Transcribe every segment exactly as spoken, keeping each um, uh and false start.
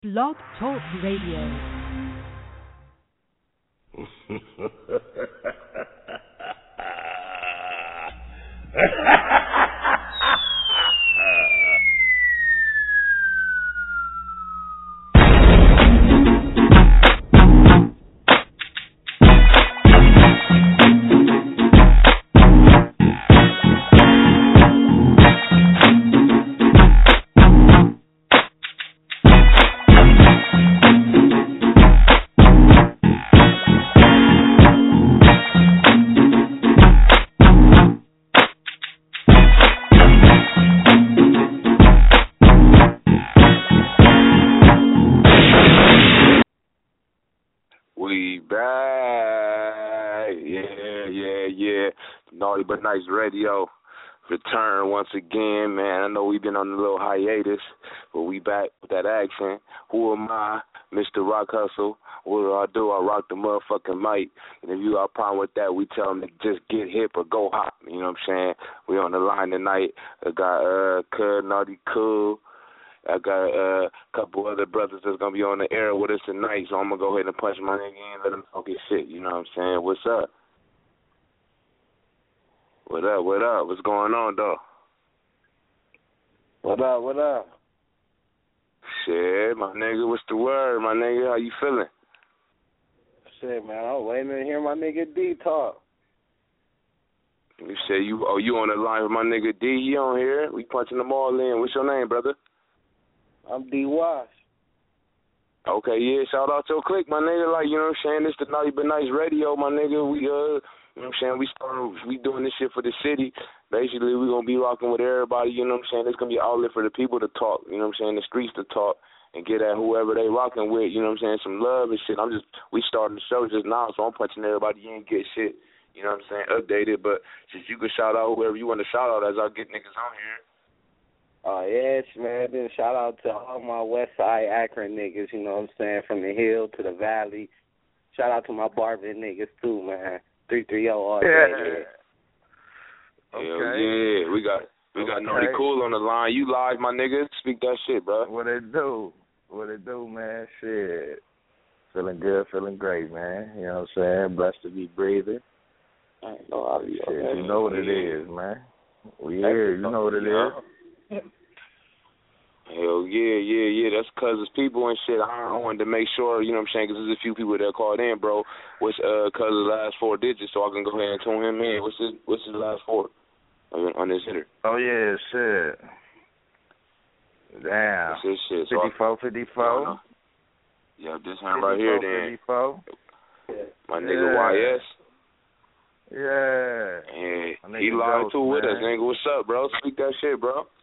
Blog Talk Radio. But Nice Radio return once again, man. I know we've been on a little hiatus, but we back with that action. Who am I? Mister Rock Hustle. What do I do? I rock the motherfucking mic. And if you got a problem with that, we tell them to just get hip or go hop. You know what I'm saying? We on the line tonight. I got uh, Cud Naughty Cool. I got uh, a couple other brothers that's going to be on the air with us tonight, so I'm going to go ahead and punch my nigga in and let them talk his shit. You know what I'm saying? What's up? What up, what up? What's going on, though? What up, what up? Shit, my nigga, what's the word, my nigga? How you feeling? Shit, man, I was waiting to hear my nigga D talk. You say you, oh, you on the line with my nigga D? You on here? We punching them all in. What's your name, brother? I'm D Wash. Okay, yeah, shout out to your clique, my nigga. Like, you know what I'm saying? This the Naughty But Nice Radio, my nigga. We, uh... You know what I'm saying? We started, we doing this shit for the city. Basically, we're going to be rocking with everybody, you know what I'm saying? It's going to be an outlet for the people to talk, you know what I'm saying? The streets to talk and get at whoever they rocking with, you know what I'm saying? Some love and shit. I'm just, we started the show just now, so I'm punching everybody in, get shit, you know what I'm saying, updated. But since you can shout out whoever you want to shout out as I get niggas on here. Oh, yes, man. Then shout out to all my West Side Akron niggas, you know what I'm saying, from the hill to the valley. Shout out to my Barvin niggas, too, man. three three zero all day. Yeah. Okay. Hell yeah. We got we got okay. Naughty Cool on the line. You live, my nigga. Speak that shit, bro. What it do? What it do, man? Shit. Feeling good, feeling great, man. You know what I'm saying? Blessed to be breathing. I ain't know how to shit, okay. You know what it is, man. We here. You know what it is. Hell yeah, yeah, yeah. That's because it's people and shit. I, I wanted to make sure, you know what I'm saying, because there's a few people that called in, bro. What's uh, cuz the last four digits, so I can go ahead and tune him in. What's his, what's his last four on, on this hitter? Oh, yeah, shit. Damn. What's his shit? So fifty-four, fifty-four. Yeah, this hand right here, then. fifty-four. My nigga yeah. Y S. Yeah. And he live too with us, nigga. What's up, bro? Speak that shit, bro.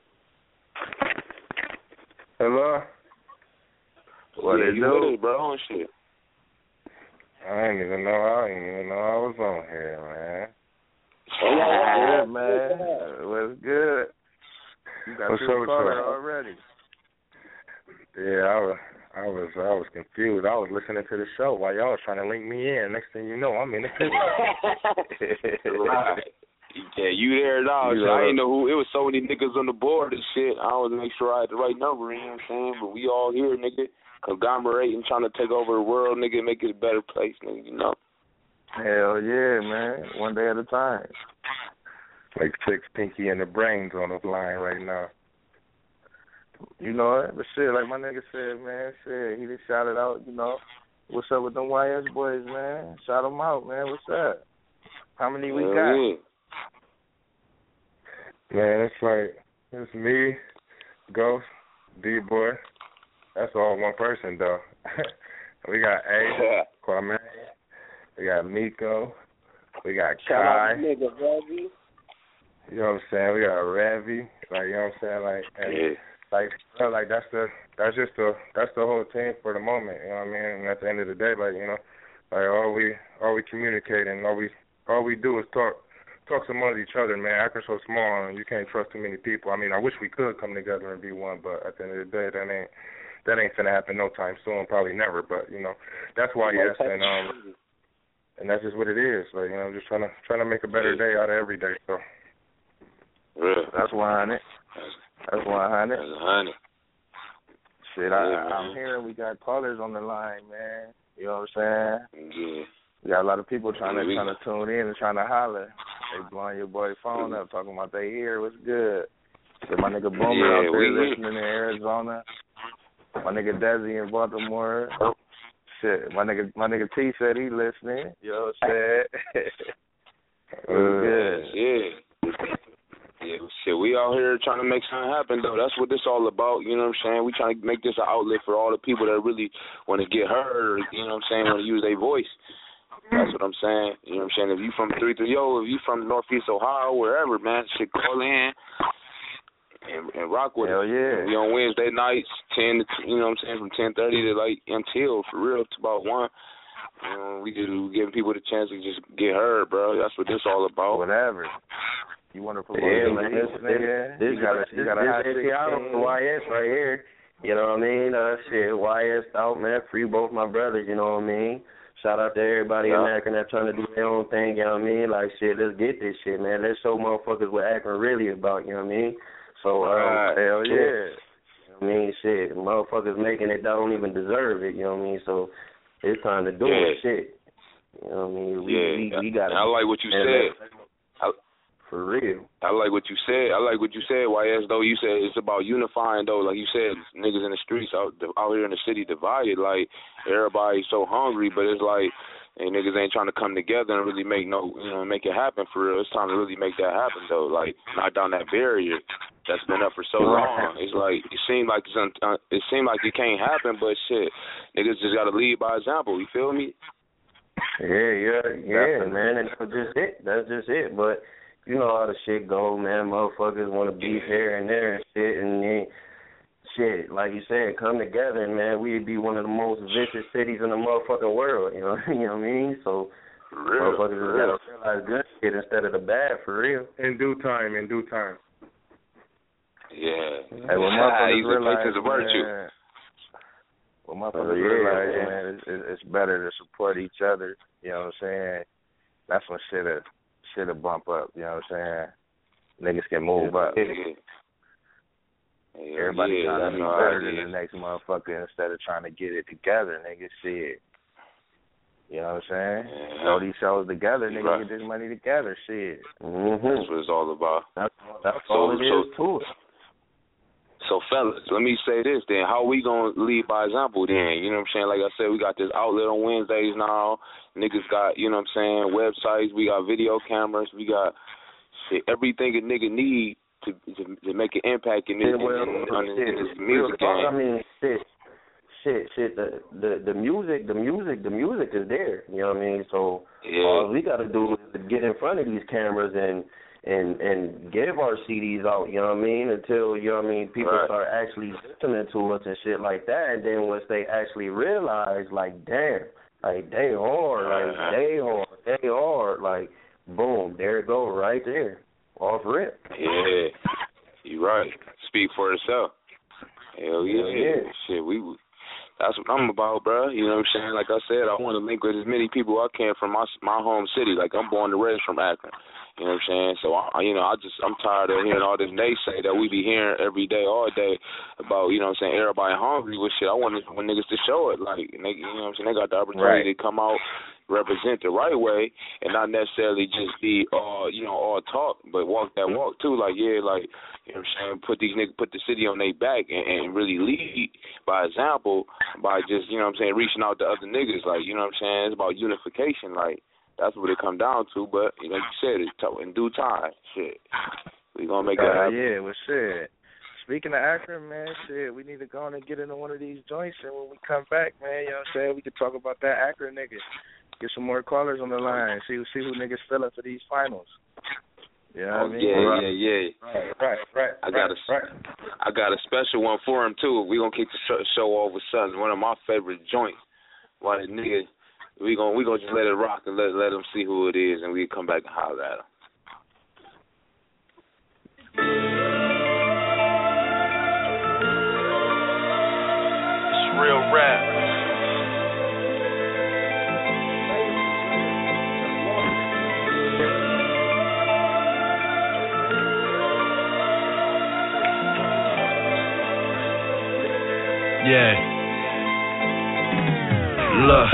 Hello? What yeah, it you do? with us, bro, and shit. I didn't even know I didn't even know I was on here, man. Oh, good, man. It was good. You got What's your caller already. Yeah, I was I was I was confused. I was listening to the show while y'all was trying to link me in. Next thing you know, I'm in it. Right. Yeah, you there now. So I didn't know who. It was so many niggas on the board and shit. I wanted to make sure I had the right number, you know what I'm saying? But we all here, nigga, conglomerating, trying to take over the world, nigga, make it a better place, nigga, you know? Hell yeah, man. One day at a time. Like Six Pinky and the Brains on the line right now. You know it? But shit, like my nigga said, man, shit, he just shouted out, you know, what's up with them Y S boys, man? Shout them out, man. What's up? How many we Hell got? Yeah. Man, it's like, it's me, Ghost, D-Boy. That's all one person, though. We got A, Kwame. We got Miko. We got Shout Kai. out to nigga Revy. You know what I'm saying? We got Revy. Like, you know what I'm saying? Like, and, yeah. like, you know, like that's the, that's just the, that's the whole team for the moment. You know what I mean? And at the end of the day, like, you know, like all we, all we communicate and all we, all we do is talk. Talk among each other, man. Akron's so small and you can't trust too many people. I mean, I wish we could come together and be one, but at the end of the day, that ain't that ain't gonna happen no time soon, probably never. But you know, that's why yes, and um, and that's just what it is. Like, you know, I'm just trying to trying to make a better day out of every day. So yeah. that's why on it. That's why on it. That's honey. shit, I, I'm hearing we got callers on the line, man. You know what I'm saying? Yeah. We got a lot of people trying to yeah, trying to tune in and trying to holler. They blowing your boy phone up, talking about they hear what's good. Get my nigga Boomer yeah, out there we, listening in Arizona. My nigga Desi in Baltimore. Shit, my nigga my nigga T said he listening. You know what I'm saying? uh, good. Yeah. Yeah, shit, we out here trying to make something happen, though. That's what this all about, you know what I'm saying? We trying to make this an outlet for all the people that really want to get heard, or, you know what I'm saying, want to use their voice. That's what I'm saying. You know what I'm saying? If you from three three zero, if you from Northeast Ohio, wherever, man, shit, call in and, and rock with Hell it. yeah. We on Wednesday nights, ten to, you know what I'm saying, from ten thirty to, like, until, for real, to about one. You know, we just giving people the chance to just get heard, bro. That's what this all about. Whatever. You want to promote yeah, the man, this, this, nigga? this, you got a, you got a hot this, this sixteen. Y S right here. You know what I mean? Uh, shit, Y S out, man. Free both my brothers, you know what I mean? Shout out to everybody yeah. in Akron that's trying to do their own thing, you know what I mean? Like, shit, let's get this shit, man. Let's show motherfuckers what Akron really about, you know what I mean? So, um, right. hell yeah. yeah. You know what I mean? Shit, motherfuckers making it don't even deserve it, you know what I mean? So, it's time to do yeah. it, shit. You know what I mean? We, yeah. we, we got I like what you said. I, For real. I like what you said. I like what you said, Y S, though. You said it's about unifying, though. Like you said, niggas in the streets out out here in the city divided. Like, everybody's so hungry, but it's like, hey, niggas ain't trying to come together and really make no, you know, make it happen for real. It's time to really make that happen, though. Like, knock down that barrier that's been up for so long. It's like, it seemed like it's un, uh, it seemed like it can't happen, but shit, niggas just got to lead by example. You feel me? Yeah, yeah, yeah, man. And that's just it. That's just it. But you know how the shit go, man. Motherfuckers want to beef here and there and shit, and then shit, like you said, come together, and man, we'd be one of the most vicious cities in the motherfucking world. You know, you know what I mean? So real, motherfuckers just gotta realize good shit instead of the bad, for real. In due time, in due time. Yeah. Hey, well, motherfuckers realize, is a virtue. Man, well, motherfuckers oh, yeah, realize, man, man, it's, it's better to support each other. You know what I'm saying? That's when shit'll shit'll bump up. You know what I'm saying? Niggas can move up. Yeah. Yeah, Everybody yeah, trying to be no, better yeah. than the next motherfucker instead of trying to get it together, niggas. Shit. You know what I'm saying? Yeah. Throw these shows together, niggas Right. get this money together. Shit. Mm-hmm. That's what it's all about. That's, that's So- all it so- is to it. So, fellas, let me say this then. How we going to lead by example then? You know what I'm saying? Like I said, we got this outlet on Wednesdays now. Niggas got, you know what I'm saying, websites. We got video cameras. We got shit, everything a nigga need to to, to make an impact in this, Yeah, well, in, in, in, in this shit, music real talk, game. I mean, shit, shit, shit. The, the the music, the music, the music is there. You know what I mean? So Yeah. all we got to do is get in front of these cameras and and and give our C Ds out. You know what I mean? Until you know what I mean, people Right. start actually listening to us and shit like that. And then once they actually realize, like, damn, like they hard, like they hard, they hard, like, boom, there it go, right there, off rip. Yeah, you right. Speak for itself. Hell yeah. Hell yeah. Shit, we. That's what I'm about, bro. You know what I'm saying? Like I said, I want to link with as many people I can from my my home city. Like I'm born and raised from Akron. You know what I'm saying? So I, you know, I just I'm tired of hearing all this naysay that we be hearing every day, all day about. You know what I'm saying? Everybody hungry with shit. I want when niggas to show it. Like, they, you know what I'm saying? They got the opportunity Right. to come out, represent the right way, and not necessarily just be all you know all talk, but walk that walk too. Like yeah, like. You know what I'm saying? Put these niggas, put the city on their back and, and really lead by example by just, you know what I'm saying, reaching out to other niggas. Like, you know what I'm saying? It's about unification. Like, that's what it come down to. But, you know, like you said, it's t- in due time. Shit. We gonna make that Uh, happen. yeah, well, shit. Speaking of Akron, man, shit, we need to go on and get into one of these joints, and when we come back, man, you know what I'm saying, we can talk about that Akron nigga. Get some more callers on the line. See, see who niggas feeling for these finals. You know what Oh, I mean? yeah, Right. yeah, yeah. Right, right, right. I got right, a, right. I got a special one for him too. We gonna kick the show, show off with something. One of my favorite joints. Why the nigga? We gonna we gonna just let it rock and let let them see who it is, and we come back and holler at him. It's real rap. Yeah. Look,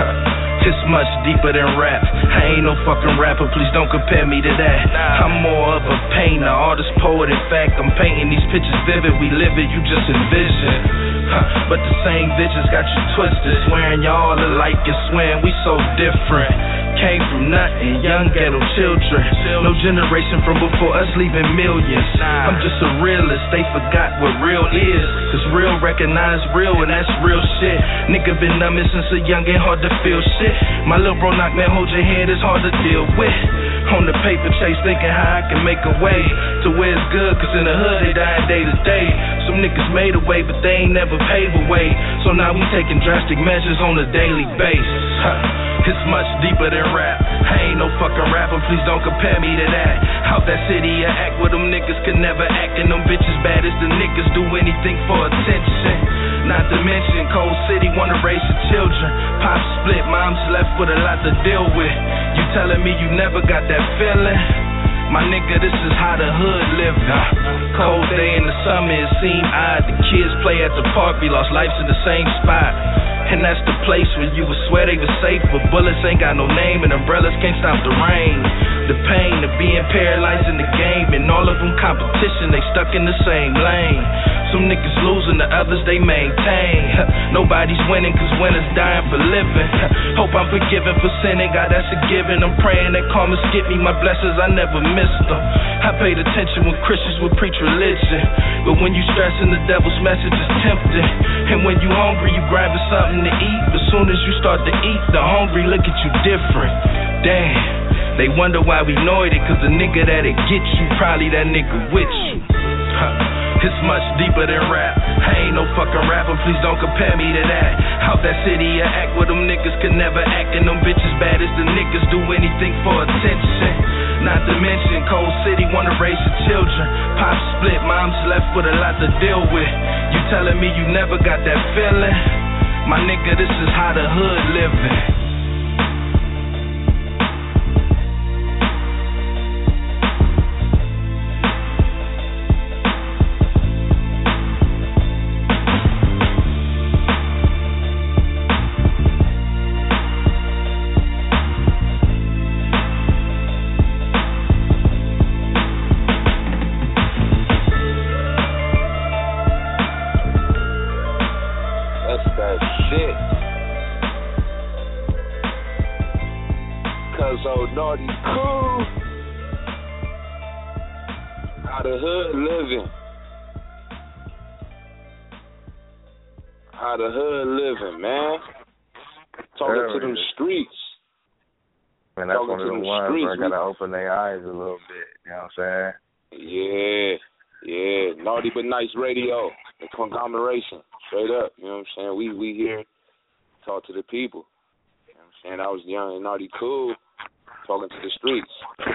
it's much deeper than rap. I ain't no fucking rapper, please don't compare me to that. I'm more of a painter, artist, poet. In fact, I'm painting these pictures vivid. We live it, you just envision. But the same visions got you twisted, swearing y'all alike and swearing we so different. Came from nothing, young ghetto children. No generation from before us leaving millions. I'm just a realist, they forgot what real is. Cause real recognize real and that's real shit. Nigga been numbing since a young and hard to feel shit. My little bro knock, man, hold your head, it's hard to deal with. On the paper chase, thinking how I can make a way to where it's good, cause in the hood they dying day to day. Some niggas made a way, but they ain't never paved a way. So now we taking drastic measures on a daily basis. Huh. It's much deeper than rap. I ain't no fucking rapper, please don't compare me to that. Out that city, I act where them niggas could never act, and them bitches bad as the niggas do anything for attention. Not to mention, Cold City wanna raise your children. Pops split, mom's left with a lot to deal with. You telling me you never got that feeling? My nigga, this is how the hood living. Cold day in the summer, it seem odd. The kids play at the park, we lost lives in the same spot. And that's the place where you would swear they were safe, but bullets ain't got no name and umbrellas can't stop the rain. The pain of being paralyzed in the game, and all of them competition, they stuck in the same lane. Some niggas losing, the others they maintain. Nobody's winning cause winners dying for living. Hope I'm forgiven for sinning, God that's a given. I'm praying that karma skip me my blessings, I never missed them. I paid attention when Christians would preach religion, but when you stressing, the devil's message is tempting. And when you hungry, you grabbing something to eat, but soon as you start to eat, the hungry look at you different. Damn, they wonder why we annoyed it, cause the nigga that'll get you, probably that nigga with you. Huh. It's much deeper than rap. I ain't no fucking rapper, please don't compare me to that. Out that city, I act where them niggas could never act, and them bitches bad as the niggas do anything for attention. Not to mention, Cold City wanna raise your children. Pop split, mom's left with a lot to deal with. You telling me you never got that feeling? My nigga, this is how the hood living. Naughty cool. How the hood living. How the hood living, man. Talking there to them is. streets. Man, that's Talking one of the ones streets. where I gotta open their eyes a little bit. You know what I'm saying? Yeah, yeah. Naughty but nice radio. The conglomeration. Straight up. You know what I'm saying? We we here talk to the people. You know what I'm saying? I was young and naughty cool. Talking to the streets.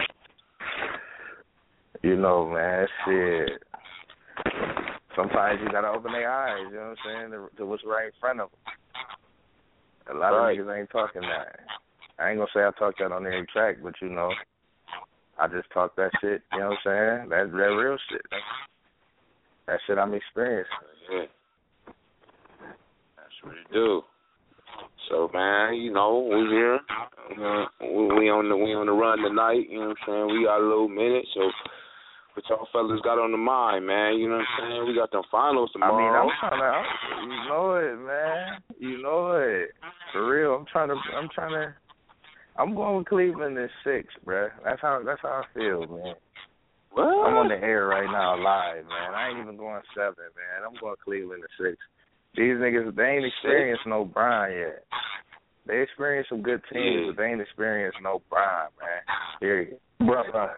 You know, man, shit. Sometimes you gotta open their eyes, you know what I'm saying, to, to what's right in front of them. A lot right. of niggas ain't talking that. I ain't gonna say I talk that on every track, but you know, I just talk that shit, you know what I'm saying? That, that real shit. That, that shit I'm experiencing. Yeah. That's what you do. So man, you know, we here. Uh, we, we on the we on the run tonight. You know what I'm saying? We got a little minute, so what y'all fellas got on the mind, man? You know what I'm saying? We got them finals tomorrow. I mean, I'm trying to, I'm, you know it, man. You know it. For real, I'm trying to, I'm trying to. I'm going with Cleveland in six, bruh. That's how that's how I feel, man. What? I'm on the air right now, live, man. I ain't even going seven, man. I'm going Cleveland in six. These niggas, they ain't experienced no Brian yet. They experienced some good teams, but they ain't experienced no Brian, man. Period. Bruh, bruh.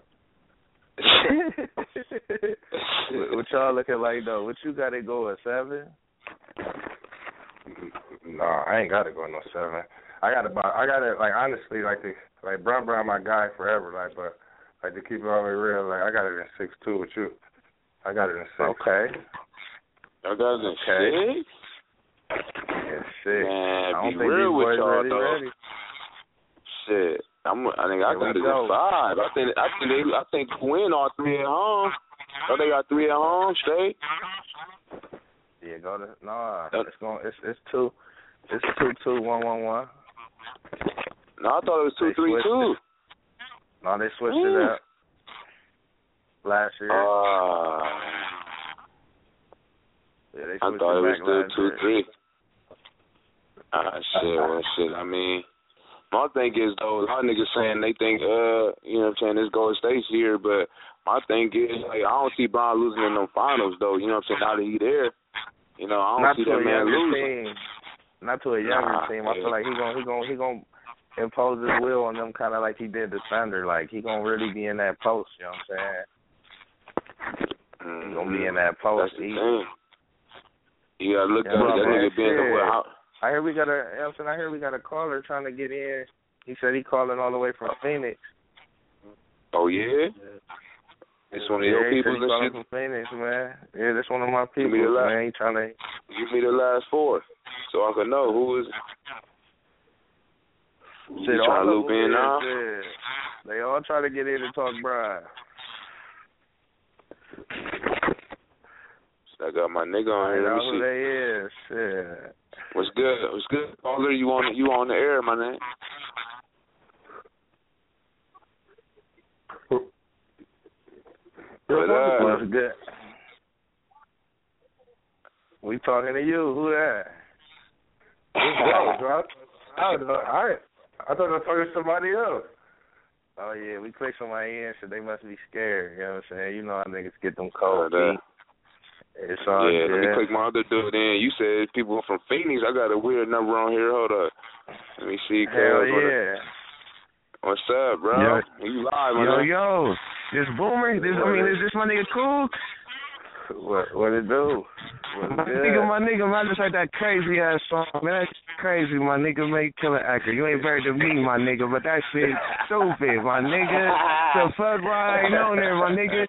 What y'all looking like, though? What you got to go at seven? No, I ain't got to go no seven. I got to, I got to, like, honestly, like, the, like, Brian Brown my guy forever, like, but, like, to keep it all the way real, like, I got it in six two with you. I got it in six. Okay. I got it in okay. six? Yeah, six. Man, I don't be think real these with boys y'all, ready, though. ready. Shit. I'm, I think I Here got it in five. I think I think they I think they win all three at home. Oh, they got three at home straight. Yeah, go to no. Nah, it's going. It's it's two. It's two two one one one. No, I thought it was two three two. No, they switched Ooh. it up last year. Uh, yeah, they I switched thought it, it was back still last two year. three. Ah, shit, well, shit. I mean, my thing is though, a lot of niggas saying they think, uh, you know what I'm saying, this Golden State's here, but my thing is, like, I don't see Bron losing in them finals though. You know what I'm saying? Now that he there, you know, I don't Not see to that a man younger losing. team. Not to a younger Nah, team. I yeah. feel like he gonna he gonna he gonna impose his will on them, kind of like he did the Thunder. Like he gonna really be in that post. You know what I'm saying? Mm-hmm. He gonna be in that post. That's the He, thing. You gotta look Yeah, at that man, nigga being the shit. well. I hear we got a Elson. I hear we got a caller trying to get in. He said he calling all the way from Phoenix. Oh yeah. It's one of Yeah, your he people said he and calling shit. from Phoenix, man. Yeah, that's one of my Give people, me the last, man. He trying to. give me the last four, so I can know who is. Shit, You all trying to of loop them in is, now? yeah. They all try to get in and talk Brian. So I got my nigga on I here. Let know me who see. they is. Shit. What's good? What's good? Caller, you on you on the air, my name? What up? What's good? We talking to you. Who that? Whoa, bro. I don't know. I I thought I was talking to somebody else. Oh, yeah, we click somebody in, so they must be scared. You know what I'm saying? You know how niggas get them Uh, cold that- feet. It's all yeah, let me good. click my other dude in. You said people from Phoenix. I got a weird number on here. Hold up. Let me see. Hell cuz, what yeah. it- What's up, bro? Yo. You live, Yo, man? yo, this Boomer, this, I mean, is this my nigga Cool? What what it do? What's My good? nigga, my nigga, man, I just heard that crazy ass song, man. That's crazy, my nigga, make killer actor. You ain't better than me, my nigga, but that shit stupid, my nigga. The fuck, why I ain't on there, my nigga?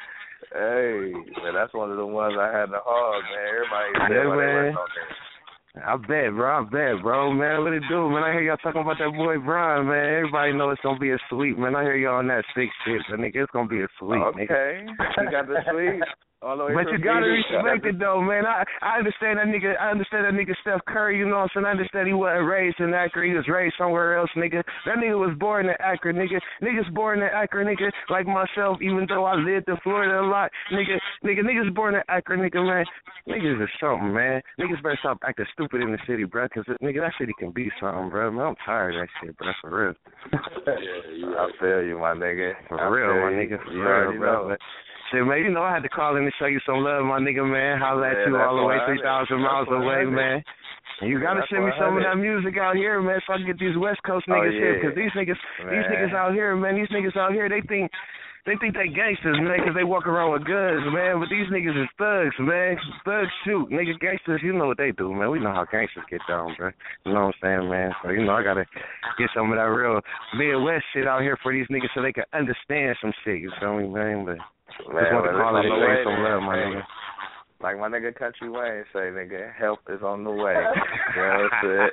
Hey, man, that's one of the ones I had to hog, man. Everybody Yeah, said when they man. went on there. I bet, bro. I bet, bro. Man, what it do, man? I hear y'all talking about that boy Brian, man. Everybody know it's gonna be a sweep, man. I hear y'all on that six shit, but nigga, it's gonna be a sweep, nigga. Okay, you got the sweep. All the way But from you gotta Phoenix. respect it though, man. I I understand that nigga. I understand that nigga Steph Curry. You know what I'm saying? I understand he wasn't raised in Akron. He was raised somewhere else, nigga. That nigga was born in Akron, nigga. Niggas born in Akron, nigga. Like myself, even though I lived in Florida a lot, nigga. Nigga, niggas born in Akron, nigga, man. Niggas is something, man. Niggas better stop acting stupid in the city, bro. Cause nigga, that city can be something, bro. Man, I'm tired of that shit, bro. For real. Yeah, you I right. feel you, my nigga. For I real, feel my you. nigga. For You real, already bro. know. But, shit, man, you know I had to call in and show you some love, my nigga, man. Holla at Yeah, you all the way that's three thousand one hundred. miles away, That's man. And you gotta That's send me one some of hundred. that music out here, man, so I can get these West Coast Oh, niggas here. yeah. Cause these niggas, these Man. niggas out here, man, these niggas out here, they think, they think they gangsters, man, cause they walk around with guns, man. But these niggas is thugs, man. Thugs shoot, nigga. Gangsters, you know what they do, man. We know how gangsters get down, bro. You know what I'm saying, man? So you know I gotta get some of that real Midwest shit out here for these niggas so they can understand some shit. You feel me, man? But Man, just want to well, call it's it on and the show way, you some man. love, my Hey, nigga. Like my nigga Country Wayne say, nigga, help is on the way. You know what I'm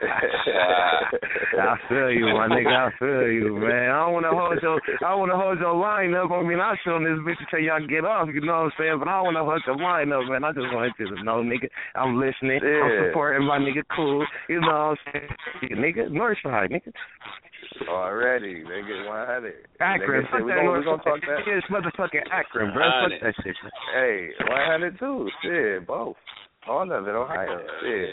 saying? I feel you, my nigga. I feel you, man. I don't want to hold your, I don't want to hold your line up. I mean, I show this bitch until y'all get off. You know what I'm saying? But I don't want to hold your line up, man. I just want you to know, nigga. I'm listening. Yeah. I'm supporting my nigga. Cool. You know what I'm saying? Nigga, Northside, nigga. Already, nigga, one hundred. Akron. Nigga, Fuck shit, we that gonna, we gonna talk Northside. that. It's motherfucking Akron, bro. Fuck that shit. Hey, one hundred too. Shit, both. All of it, Ohio. Shit.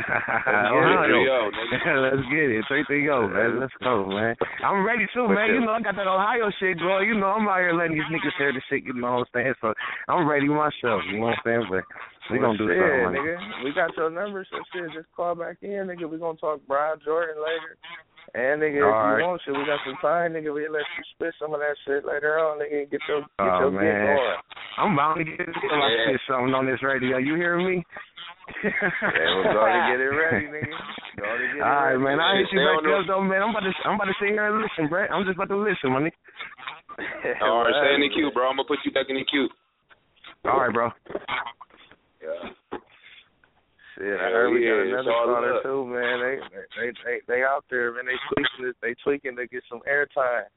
Ohio. Let's get it. three three oh, man. Let's go, man. I'm ready too, man. You know, I got that Ohio shit going. You know, I'm out here letting these niggas hear the shit, you know what I'm saying? So I'm ready myself, you know what I'm saying? But we Well, gonna do shit, something, man. nigga. We got your number, so shit, just call back in, nigga. We gonna talk Brian Jordan later. And nigga, All if right. you want shit, we got some time, nigga. We let you spit some of that shit later on, nigga. Get your get Oh, your get man. going. I'm bound to get like Yeah. shit something on this radio. You hear me? Yeah, we're going to get it ready, nigga. Going to get it All right, ready. man. I hit you Stay back on the- up, though, man. I'm about to, I'm about to sit here and listen, bro. I'm just about to listen, money. All right, stay in the queue, bro. I'm gonna put you back in the queue. All right, bro. Yeah. Shit, I heard we Yeah, got it's another all caller up. too, man. They they they they out there, man. They tweaking it. They tweaking to get some airtime.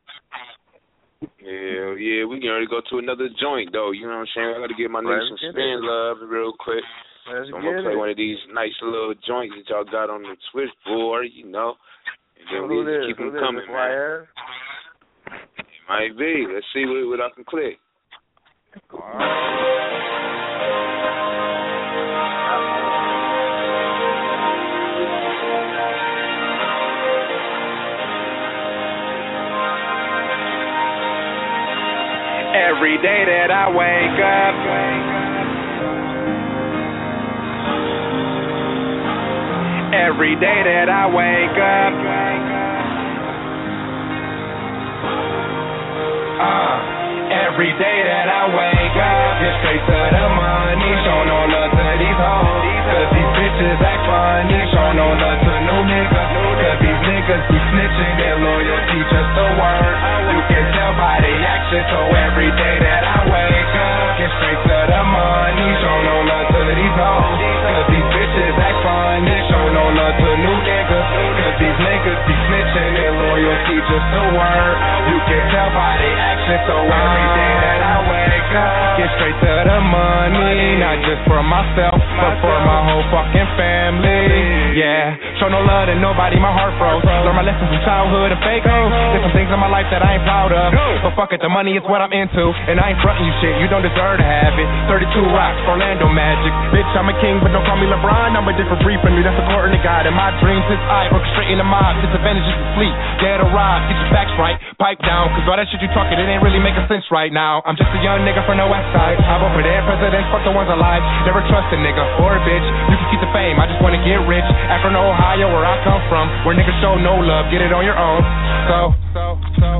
Yeah, yeah, we can already go to another joint though. You know what I'm saying? I gotta give my nigga Let's some get spin it. love real quick. Let's so I'm get gonna play it. one of these nice little joints that y'all got on the switchboard, you know. And then Who we this? keep Who them this? coming, This man. It might be. Let's see what, what I can click. All right. Every day that I wake up, every day that I wake up, uh, every day that I wake up, get straight to the money, show no love to these hoes, cause these bitches act funny, show no love to new niggas, cause these niggas be snitching, their loyalty just a word, you can tell by the action, so every day that I wake up, get straight to the money, show no love to these hoes, cause these bitches act funny, show no love to new niggas, cause these niggas be snitching, their loyalty just a word, you can tell by the action, so every day that I wake up, get straight to the money, not just for myself, but for my whole fucking family, yeah, show no love to nobody, my heart froze, learn my lessons from childhood and fake hoes, there's some things in my life that I ain't proud of, but fuck it, the money is what I'm into, and I ain't frontin' you shit, you don't deserve to have it, thirty-two rocks, Orlando Magic, bitch, I'm a king, but don't call me LeBron, I'm a different breed from you, that's according to God, and my dreams is I, orchestrating the mob, disadvantages to sleep, dead or robbed, get your facts right, pipe down, cause all that shit you talking, it ain't really making sense right now, I'm just a young nigga from the west side, I vote for their presidents, fuck the ones alive, never trust a nigga, or a bitch, you can keep the fame, I just wanna get rich, Akron, Ohio, where I come from, where niggas show no love, get it on your own, so, so, so,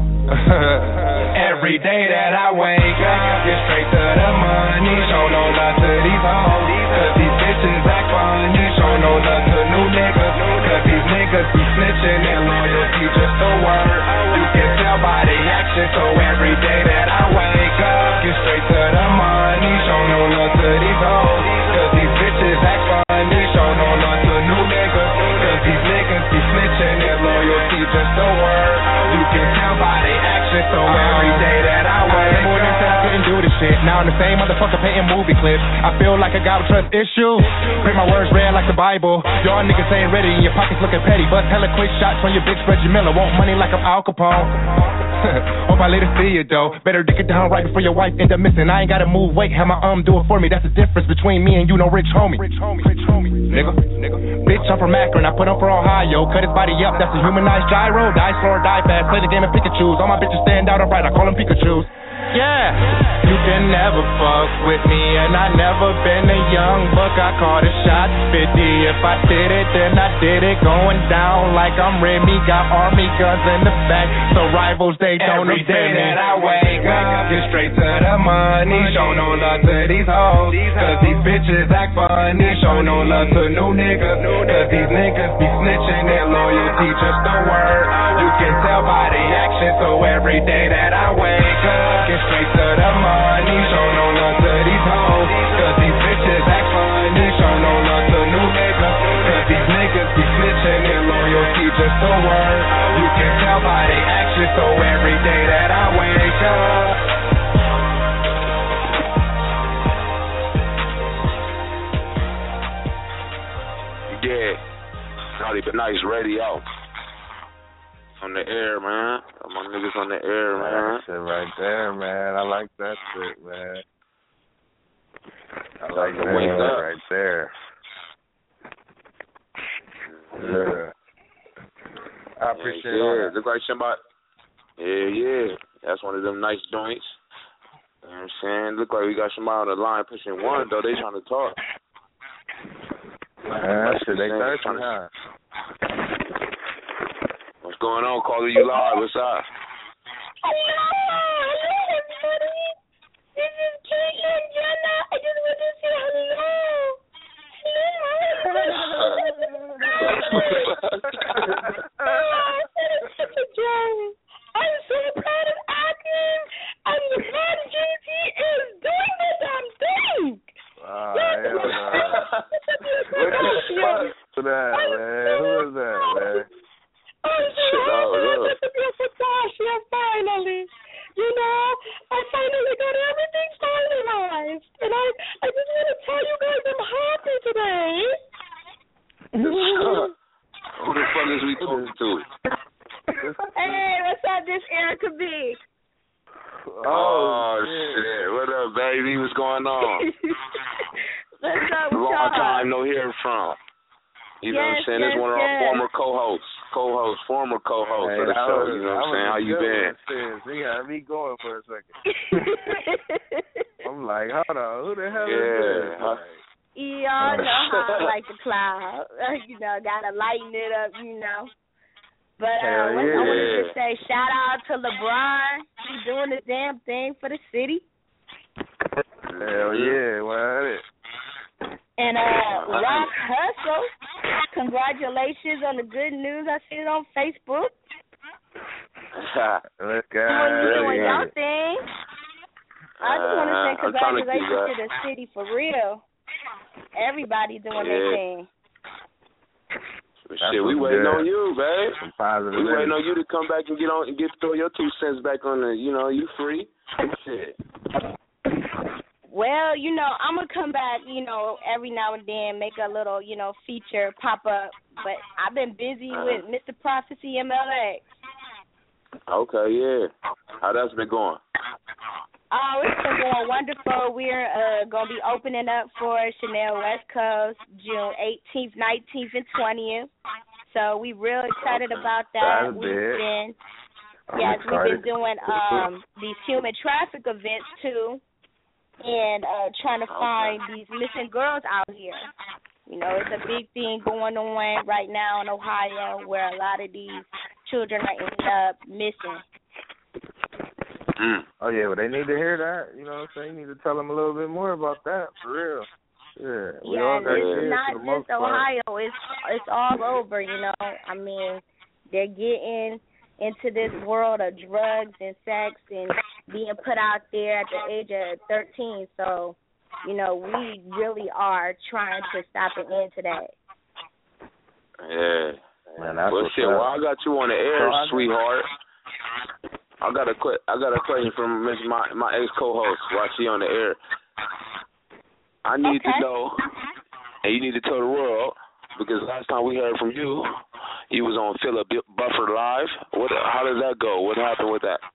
every day that I wake up, get straight to the money, show no love to these hoes, cause these bitches act funny, show no love to new niggas, cause these niggas be snitching, and loyalty just a word, you can tell by the action, so every day that I wake up, get straight to the money, show no love to these hoes, cause these bitches act funny, show no love to new niggas, cause these niggas be snitching, and loyalty just a word, you can tell by the action, so every day that I wake up, I said I couldn't do this shit, now I'm the same motherfucker painting movie clips, I feel like I got a trust issue, print my words red like the Bible, y'all niggas ain't ready, and your pockets looking petty, bust hella quick shots on your bitch Reggie Miller, want money like I'm Al Capone, hope I later see you though, better dick it down right before your wife end up missing, I ain't gotta move weight, have my um do it for me, that's the difference between me and you, no rich homie, rich homie, rich homie, nigga, nigga, bitch I'm from Akron, I put on for Ohio, cut his body up, that's a humanized gyro, die slow or die fast, play the game of Pikachu's, all my bitches stand out alright, I call them Pikachu's. Yeah, you can never fuck with me, and I never been a young buck. I call the shots fifty. If I did it, then I did it. Going down like I'm Remy, got army guns in the back, so rivals they don't Every day that I wake up, get straight to the money. Show no love to these hoes, cause these bitches act funny. Show no love to new niggas, cause these niggas be snitching. Their loyalty just a word, you can tell by the action. So every day that I wake up, get straight to the money, show no love to these hoes, cause these bitches act funny, show no love to new niggas, cause these niggas be snitching, and loyalty just a word, you can tell by the action, so every day that I wake up. Yeah, Naughty but Nice Radio. On the air, man. My niggas on the air, man. That shit right there, man. I like that shit, man. I like that wake up. right there. Yeah. I appreciate yeah, all yeah. that. Look like somebody. Yeah, yeah. That's one of them nice joints. You know what I'm saying? Look like we got somebody on the line pushing one, though. They trying to talk. Man, that shit, they thirsty, huh? What's going on? Calling you live. What's up? Hello, hello, everybody. This is Caitlyn Jenner. I just want to say hello. Hello. That is such a joy. I'm so proud of Akron. I'm the prodigy is doing this. I'm doing. Oh, hell no. Who that, man? Who is that, man? I'm so happy to be a Natasha finally. You know, I finally got everything finalized, and I I just want to tell you guys I'm happy today. Who the fuck is we talking to? Hey, what's up? This Erica B. Oh, oh shit! What up, baby? What's going on? What's up with Long y'all? time no hear from. You know yes, what I'm saying? Yes, That's one of yes. our former co-hosts, co-host, former co-host hey, of the I show. was, You know what I'm I saying? How you been? He had me going for a second. I'm like, hold on, who the hell yeah. is this? Huh? Y'all know how I like the cloud. You know, gotta lighten it up, you know. But uh, Hell what yeah. I wanted to say, shout out to LeBron. He's doing the damn thing for the city. Hell yeah, what? And uh, Rock Hustle, congratulations on the good news. I seen it on Facebook. Let's go. Doing, doing y'all thing. I just want to say Uh, I'm trying to congratulations keep to the city for real. Everybody doing Yeah. their thing. Shit, we waiting good. on you, babe. Some positive We waiting energy. on you to come back and get on and get throw your two cents back on the. You know, you free. Shit. Well, you know, I'm going to come back, you know, every now and then, make a little, you know, feature pop up. But I've been busy Uh-huh. with Mister Prophecy M L X. Okay, yeah. How that's been going? Oh, it's been going wonderful. We're uh, going to be opening up for Chanel West Coast June eighteenth, nineteenth, and twentieth. So we real excited Okay. about that. That's We've big. been, I'm yes, excited. we've been doing um, these human traffic events too, and uh, trying to find these missing girls out here. You know, it's a big thing going on right now in Ohio where a lot of these children are ending up missing. Mm. Oh, yeah, well, they need to hear that. You know what I'm saying? You need to tell them a little bit more about that, for real. Yeah, we Yeah, all and got it's kids not for the most just part. Ohio. It's it's all over, you know. I mean, they're getting into this world of drugs and sex and being put out there at the age of thirteen. So, you know, we really are trying to stop an end to that. Yeah. Man, that's well, what's shit. up. Well, I got you on the air, So I- sweetheart. I got a que- I got a question from Miss my my ex co-host while she on the air. I need Okay. to know, and you need to tell the world, because last time we heard from you, you was on Philip Buffer Live. What? How does that go? What happened with that?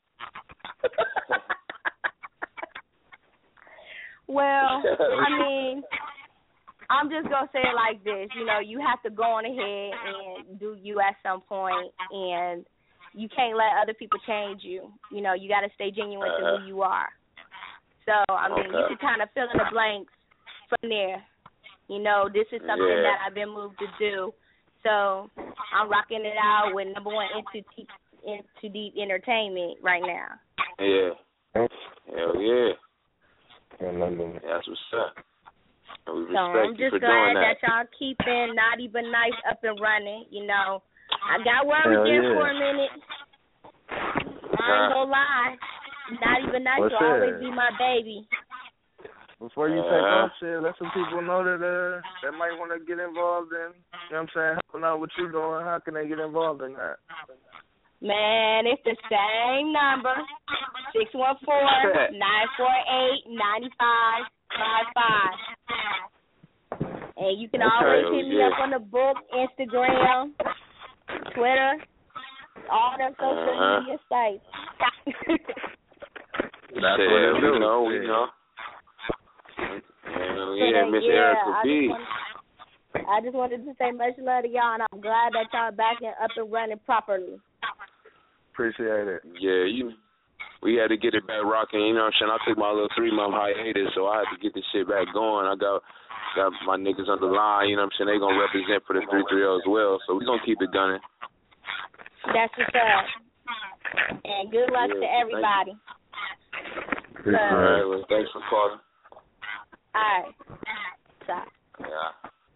Well, I mean, I'm just going to say it like this. You know, you have to go on ahead and do you at some point, and you can't let other people change you. You know, you got to stay genuine Uh, to who you are. So, I mean, okay. you can kind of fill in the blanks from there. You know, this is something Yeah. that I've been moved to do. So, I'm rocking it out with number one Into Deep, Into Deep Entertainment right now. Yeah. Hell yeah. And That's what's up. And we So I'm respect you just for glad doing that. that. y'all keeping Naughty But Nice up and running. You know, I got worried Hell there yeah. for a minute. I ain't gonna lie. Naughty But Nice What's will always that? be my baby. Before you take Uh, off, shit, let some people know that uh, they might want to get involved in, you know what I'm saying, helping out what you're doing. How can they get involved in that? Man, it's the same number, six one four, nine four eight, nine five five five. And you can Okay. always hit me Yeah. up on the book, Instagram, Twitter, all them social Uh-huh. media sites. That's Shit, what it we do. know, we Shit. know. Hell So yeah, then, Miss yeah, Erica I B. just, wanted, I just wanted to say much love to y'all, and I'm glad that y'all back and up and running properly. Appreciate it. Yeah, you. We had to get it back rocking. You know what I'm saying? I took my little three month hiatus, so I had to get this shit back going. I got got my niggas on the line. You know what I'm saying? They gonna represent for the three three zero as well. So we gonna keep it gunning. That's what's up. And good luck Yeah, to everybody. All right, well, thanks for calling. All right. So. Yeah.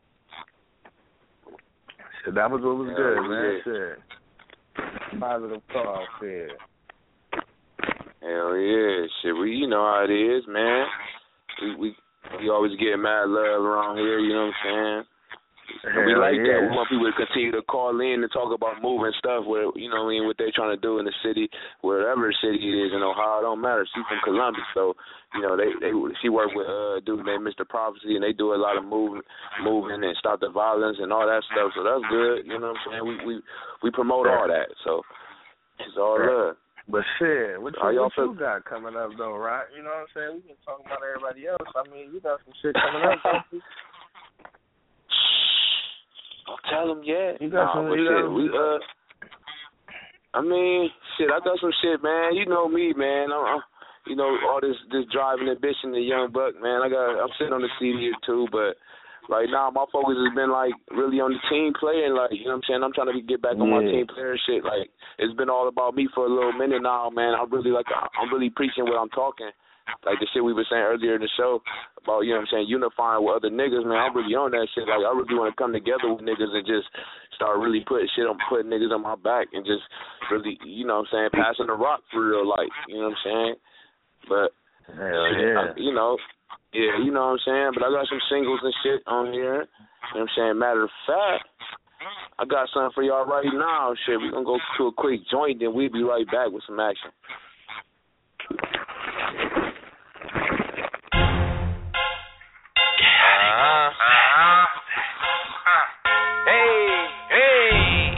Shit, that was what was Yeah, good, yeah. man. Shit. Positive call, shit. Hell yeah, shit. We, you know how it is, man. We we we always get mad love around here. You know what I'm saying? And we like yeah. that. We want people to continue to call in and talk about moving stuff, where you know what I mean, what they're trying to do in the city, wherever city it is in Ohio, it don't matter. She's from Columbus, so you know they they she worked with uh, a dude named Mister Prophecy, and they do a lot of moving, moving and stop the violence and all that stuff. So that's good. You know what I'm saying? We we we promote all that. So it's all love. But shit, what you, y'all what you got coming up though, right? You know what I'm saying? We can talk about everybody else. I mean, you got some shit coming up, don't you? Don't tell them yet. You got nah, some, but you shit, got we uh, I mean, shit, I got some shit, man. You know me, man. I'm, I'm you know, all this this driving and bitching the young buck, man. I got, I'm sitting on the C D or two, but right now my focus has been like really on the team playing, like you know what I'm saying. I'm trying to get back on yeah. my team player shit. Like it's been all about me for a little minute now, man. I'm really like, I'm really preaching what I'm talking. Like the shit we were saying earlier in the show about, you know what I'm saying, unifying with other niggas, man. I'm really on that shit. Like, I really want to come together with niggas and just start really putting shit on, putting niggas on my back and just really, you know what I'm saying, passing the rock for real, like, you know what I'm saying? But, Hell shit, yeah. I, you know, yeah, you know what I'm saying? But I got some singles and shit on here. You know what I'm saying? Matter of fact, I got something for y'all right now. Shit, we're going to go to a quick joint, then we'll be right back with some action. Uh-huh. Uh-huh. Hey, hey.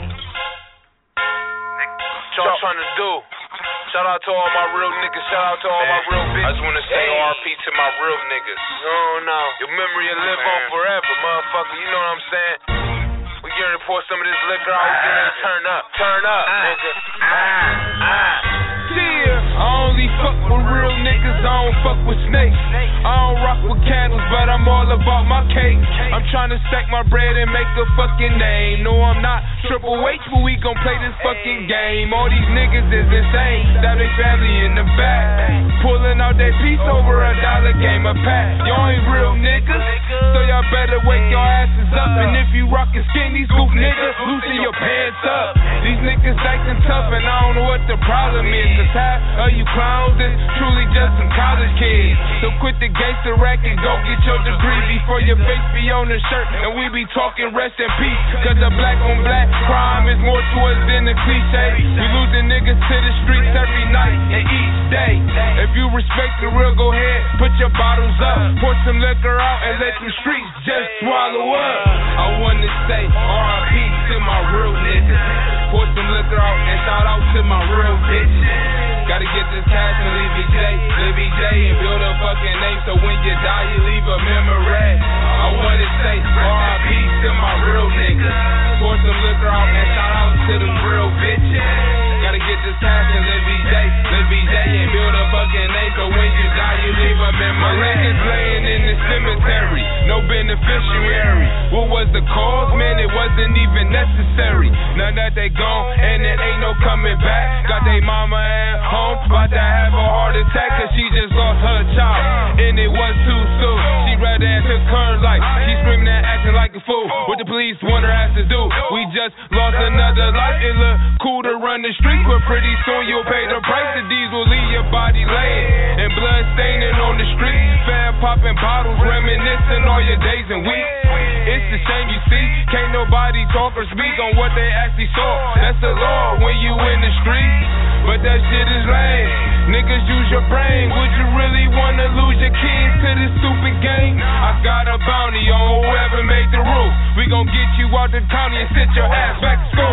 What y'all trying to do? Shout out to all my real niggas. Shout out to all my real bitches. I just want to say hey. R P to my real niggas. No, no. Your memory will live on forever, motherfucker. You know what I'm saying? We getting to pour some of this liquor out. We getting to turn up. Turn up, nigga. Ah, ah. Yeah. I only fuck with real niggas. I don't fuck with snakes. I don't rock with candles, but I'm all about my cake. I'm trying to stack my bread and make a fucking name. No, I'm not Triple H, but we gon' play this fucking game. All these niggas is insane. Stab they family in the back. Pulling out that piece over a dollar game a pack. Y'all ain't real niggas, so y'all better wake your asses up. And if you rockin' skinny scoop niggas, loosen your pants up. These niggas acting tough and I don't know what the problem is. Cause half of you clowns is truly just some college kids. So quit the gangster rack and go get your degree before your face be on the shirt and we be talking rest in peace. Cause the black on black crime is more to us than the cliche. We losing niggas to the streets every night and each day. If you respect the real, go ahead, put your bottles up, pour some liquor out and let the streets just swallow up. I wanna say R I P to my real niggas. Pour some liquor out and shout out to my real bitches. Gotta get this cash and leave it J, leave it J and build a fucking name so when you die you leave a memory. I wanna say R I P to my real niggas. Pour some liquor out and shout out to them real bitches. Gotta get this cash and live it J, live it J and build a fucking name so when you die you leave a memory. My niggas laying in the cemetery, no beneficiary. What was the cause? Man, it wasn't even necessary. Now that they gone and it ain't no coming back. Got they mama at home, about to have a heart attack cause she just lost her child. And it was too soon. She rather have took her life. She screaming and acting like a fool. What the police want her ass to do? We just lost another life. It look cool to run the street, but pretty soon you'll pay the price. The D's will leave your body laying and blood staining on the street. Fan popping bottles, reminiscing all your days and weeks. It's the shame you see. Can't nobody talk or speak on what they actually saw. That's the law when you in the street. But that shit is lame. Niggas use your brain. Would you really wanna lose your kids to this stupid game? I got a bounty on whoever made the rules. We gon' get you out the county and sit your ass back to school.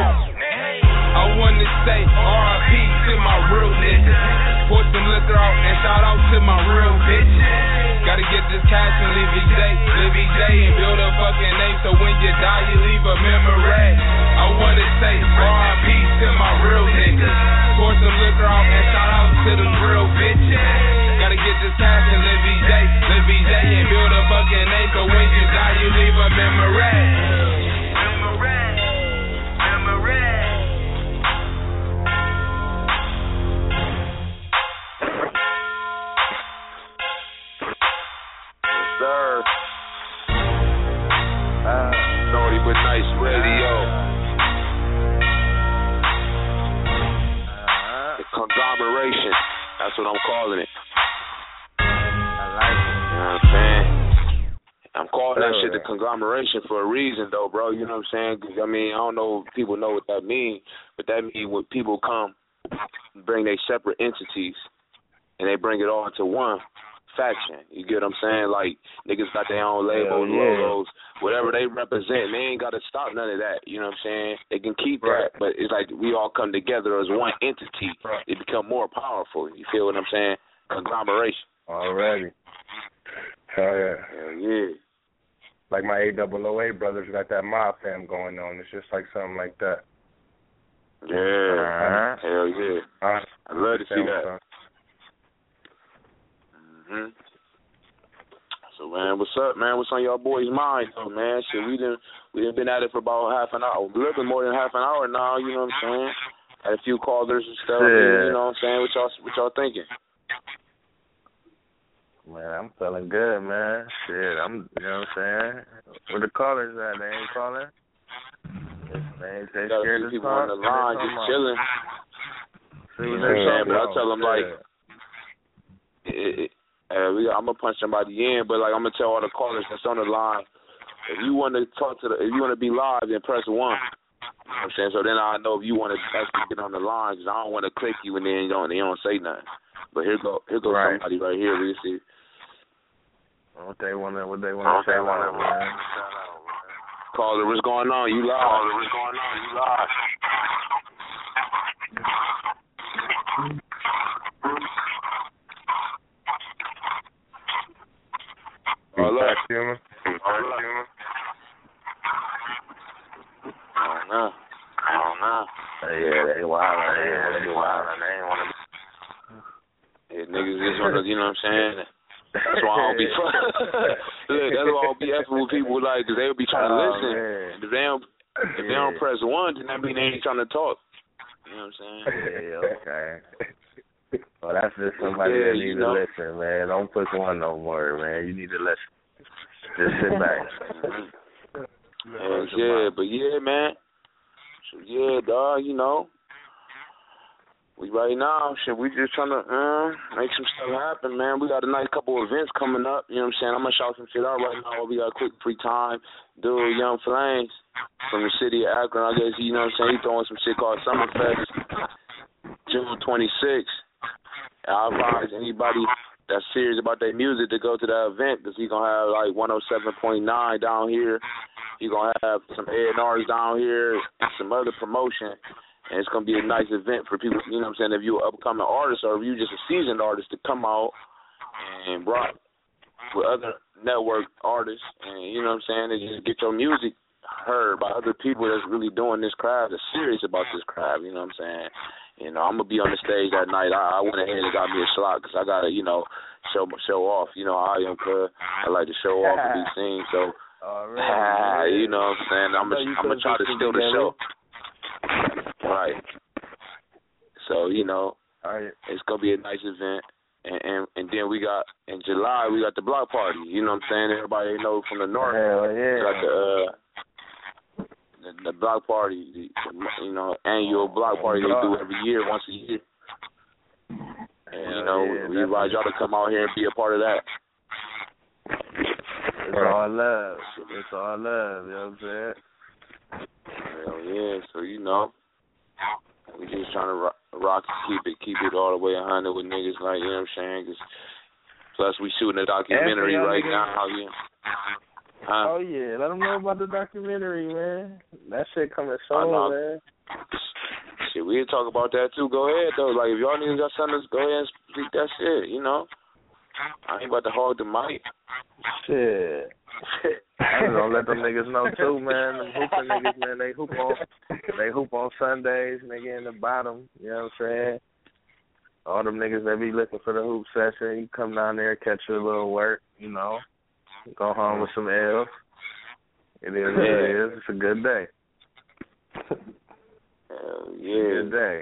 I wanna say R I P to my real niggas. Pour some liquor out and shout out to my real bitches. Gotta get this cash and leave it J, leave it J and build a fucking name so when you die you leave a memory. I wanna say R I P to my real niggas. Pour some liquor out and shout out to the real bitches. Gotta get this cash and live it J, live it J and build a fucking name so when you die you leave a memory. Memory, memory. Sir, uh, Naughty but Nice Radio. The conglomeration. That's what I'm calling it. I like it. You know what I'm saying? I'm I'm calling that shit the conglomeration for a reason, though, bro. You know what I'm saying? 'Cause, I mean, I don't know if people know what that means, but that means when people come, bring their separate entities, and they bring it all into one faction. You get what I'm saying? Like, niggas got their own labels, yeah. logos, whatever they represent. They ain't got to stop none of that. You know what I'm saying? They can keep Right. that, but it's like we all come together as one entity. Right. It become more powerful. You feel what I'm saying? Conglomeration. Already. Hell yeah. Hell yeah. Like my A O O A brothers got that mob fam going on. It's just like something like that. Yeah. Uh-huh. Hell yeah. Uh, I love to see that. Son. Mhm. So man, what's up, man? What's on y'all boys' mind, though, man? Shit, we done we done been at it for about half an hour, a little bit more than half an hour now. You know what I'm saying? Had a few callers and stuff. Yeah. You know what I'm saying? What y'all what y'all thinking? Man, I'm feeling good, man. Shit, I'm, you know what I'm saying? Where the callers at? They ain't calling? They ain't they Got a scared few to people talk? on the line just chilling. See You what know what I'm they saying? But I talking tell them about. like, it, it, uh, we, I'm gonna punch somebody in, but like I'm gonna tell all the callers that's on the line, if you want to talk to the, if you want to be live, then press one. You know what I'm saying? So then I know if you want to actually get on the line, because I don't want to click you and then you don't, you don't say nothing. But here go, here goes Right. somebody right here. We see. What they want to, what they want to say, want man. Caller, what's going on? You live? Caller, what's going on? You live? Hello. Human. Human. I don't know. I don't know. Yeah, they wild. They ain't want to be wild. They ain't want to. Yeah, niggas just want to, you know what I'm saying? That's why I don't be look. That's why I don't be effing with people like, cause they'll be trying to Oh, listen. man. If they don't, if they don't press one, then that mean they ain't trying to talk. You know what I'm saying? Yeah, okay. Well, that's just somebody Yeah, that you needs know. to listen, man. Don't push one no more, man. You need to listen. Just sit back. Yeah, yeah, but yeah, man. So yeah, dog, you know. We right now, shit, we just trying to uh, make some stuff happen, man. We got a nice couple events coming up, you know what I'm saying? I'm going to shout some shit out right now. We got a quick free time. Dude, Young Flames from the city of Akron, I guess, you know what I'm saying? He throwing some shit called Summerfest, June twenty-sixth. I advise anybody that's serious about their music to go to that event because he's going to have like one oh seven point nine down here. He's going to have some A and R's down here and some other promotion. And it's going to be a nice event for people, you know what I'm saying, if you're an upcoming artist or if you're just a seasoned artist to come out and rock with other network artists and, you know what I'm saying, and just get your music heard by other people that's really doing this craft, that's serious about this craft, you know what I'm saying. You know, I'm going to be on the stage that night. I, I went ahead and got me a slot because I got to, you know, show show off. You know how I am, cuz. I like to show off and be seen. So, ah, you know what I'm saying. I'm going to try to steal the show. Right. So, you know, it's going to be a nice event. And, and and then we got, in July, we got the block party. You know what I'm saying? Everybody know from the north. Hell yeah. We got the, uh, the, the block party, the, you know, annual block party they do every year, once a year. And, you know, yeah, we invite y'all to come out here and be a part of that. It's all love. It's all love, you know what I'm saying? Hell yeah. So, you know, we just trying to rock, rock and keep it, keep it all the way one hundred with niggas, like, you know what I'm saying? Cause plus, we shooting a documentary right niggas. now. Yeah. Huh? Oh, yeah. Let them know about the documentary, man. That shit coming soon, man. Shit, we'll talk about that, too. Go ahead, though. Like, if y'all niggas got something, go ahead and speak that shit, you know? I ain't about to hog the mic. Shit. I'm gonna let them niggas know too, man. Them hooping niggas, man, they hoop on they hoop on Sundays, nigga in the bottom, you know what I'm saying? All them niggas that be looking for the hoop session, you come down there, catch your little work, you know. Go home with some L's. It is what it is. It's a good day. Hell yeah. It's a good day.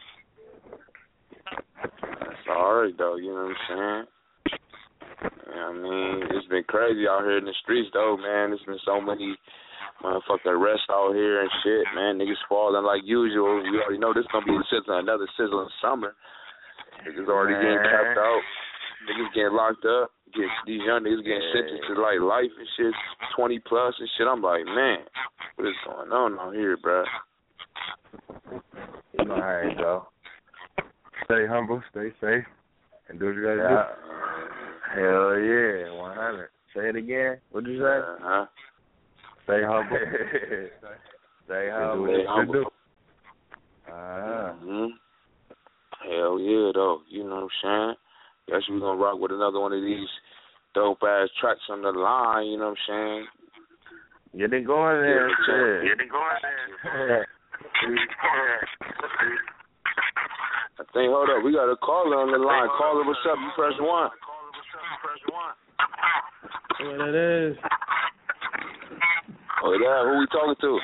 That's alright though, you know what I'm saying? You know what I mean? It's been crazy out here in the streets, though, man. There's been so many motherfucking arrests out here and shit, man. Niggas falling like usual. We already know this going to be sizzling, another sizzling summer. Niggas already getting capped out. niggas getting locked up. Get these young niggas getting Yeah. sentenced to like life and shit, twenty plus and shit. I'm like, man, what is going on out here, bro? You know how it go. Stay humble, stay safe, and do what you gotta Yeah. Hell yeah, one hundred. Say it again. What'd you say? Uh huh. Stay humble. Stay humble. Stay humble. Uh-huh. hmm Hell yeah, though. You know what I'm saying? Guess we're gonna rock with another one of these dope ass tracks on the line. You know what I'm saying? Get it going there. Yeah, Shit. Get it going there. I think, hold up, we got a caller on the line. Caller, what's up? You press one. What it is? Oh, yeah, who we talking to?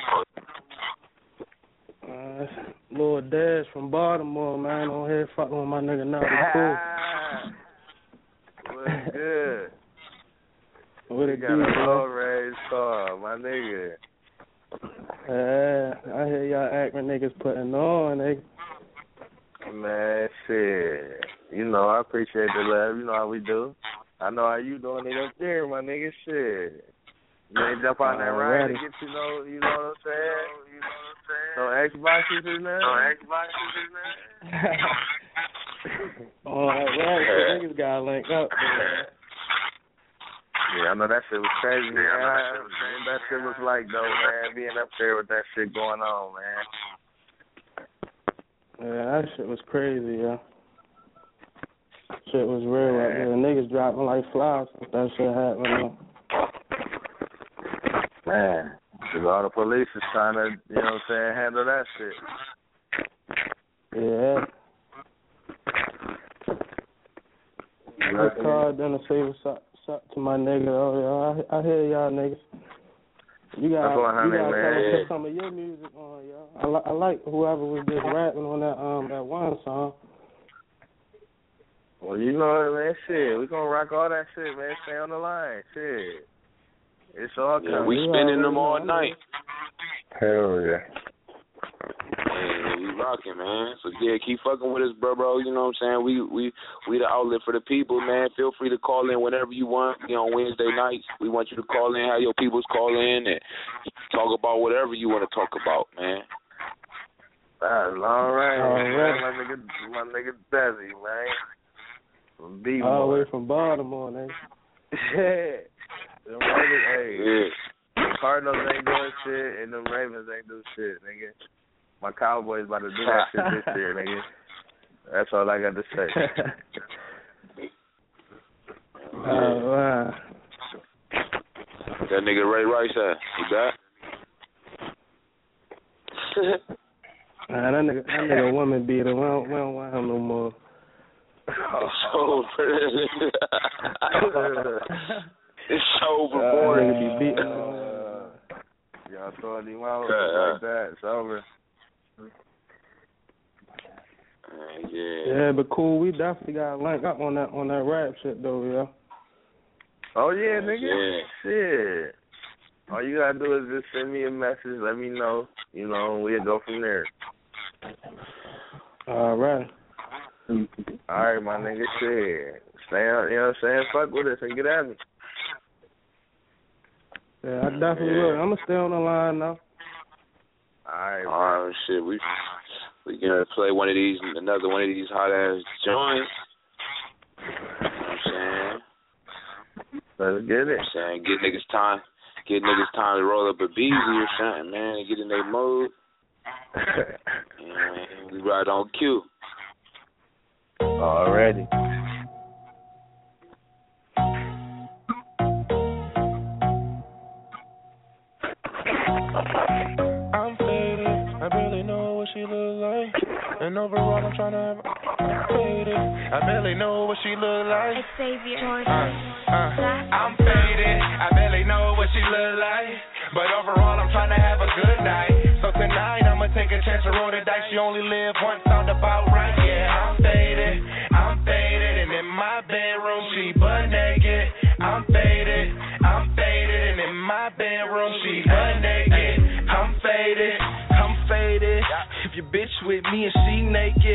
Uh, Lil Dez from Baltimore, man. On here fucking with my nigga Naughty Cool. What's good? What it got do, a bro? low raised car, my nigga. Yeah, I hear y'all Akron niggas putting on, nigga. Man, shit. You know, I appreciate the love. You know how we do. I know how you doing it up there, my nigga. Shit. You ain't jump on that ride to get you know, you know what I'm saying? You know what I'm saying? No Xboxes in there? No Xboxes in there? Oh, right, niggas gotta link up. Yeah, I know that shit was crazy, man. I know what that shit was like, though, man, being up there with that shit going on, man. Yeah, that shit was crazy, yeah. Shit was real out there. Niggas dropping like flies if that shit happened. Man, because all the police is trying to, you know what I'm saying, handle that shit. Yeah. I called them to say what's up, what's up to my nigga. Oh, yeah, I, I hear y'all niggas. You got, you got to put some of your music on, y'all. I, li- I like whoever was just rapping on that um that one song. Well, you know what, man, shit. We gonna rock all that shit, man. Stay on the line, shit. It's all coming. Yeah, we spinning them all night. Hell yeah. Yeah, we rocking, man. So yeah, keep fucking with us, bro, bro. You know what I'm saying? We we we the outlet for the people, man. Feel free to call in whenever you want. You know, on Wednesday nights, we want you to call in, have your peoples call in, and talk about whatever you want to talk about, man. That's all right. All right. My nigga, my nigga Desi, man. From B all the way from Baltimore, nigga. Yeah. Them Ravens, hey. Yeah. The Cardinals ain't doing shit, and them Ravens ain't doing shit, nigga. My Cowboys about to do that shit this year, nigga. That's all I got to say. Oh, wow. That nigga Ray Rice, at you back? Man, that nigga, that nigga woman beater. We don't, we don't want him no more. Oh, it's over, boy. Uh, nigga be beating. Uh, y'all throwing him out uh, like that. It's over. Uh, yeah. Yeah, but cool. We definitely got to link up on that on that rap shit though, yeah. Oh yeah, nigga. Yeah. Shit. All you gotta do is just send me a message. Let me know. You know, and we'll go from there. All right. All right, my nigga. Shit. Stay on. You know what I'm saying? Fuck with us and get at me. Yeah, I definitely yeah. will. I'm gonna stay on the line now. All right. All right, shit. We we gonna play one of these, another one of these hot ass joints. You know what I'm saying? Let's get it. You know what I'm saying, get niggas time, get niggas time to roll up a B Z or something, man, and get in their mood. You know what I mean? We ride on cue. Already. I'm faded. I barely know what she look like. And overall, I'm trying to have I'm faded. I barely know what she look like. Xavier. Uh, uh, I'm faded. I barely know what she look like. But overall, I'm trying to have a good night. So tonight, I'ma take a chance to roll the dice. You only live once, sound about right. Yeah, I'm faded. I'm faded. And in my bedroom, she butt naked. I'm faded. I'm faded. And in my bedroom, she butt naked. I'm faded. I'm faded. If your bitch with me and she naked,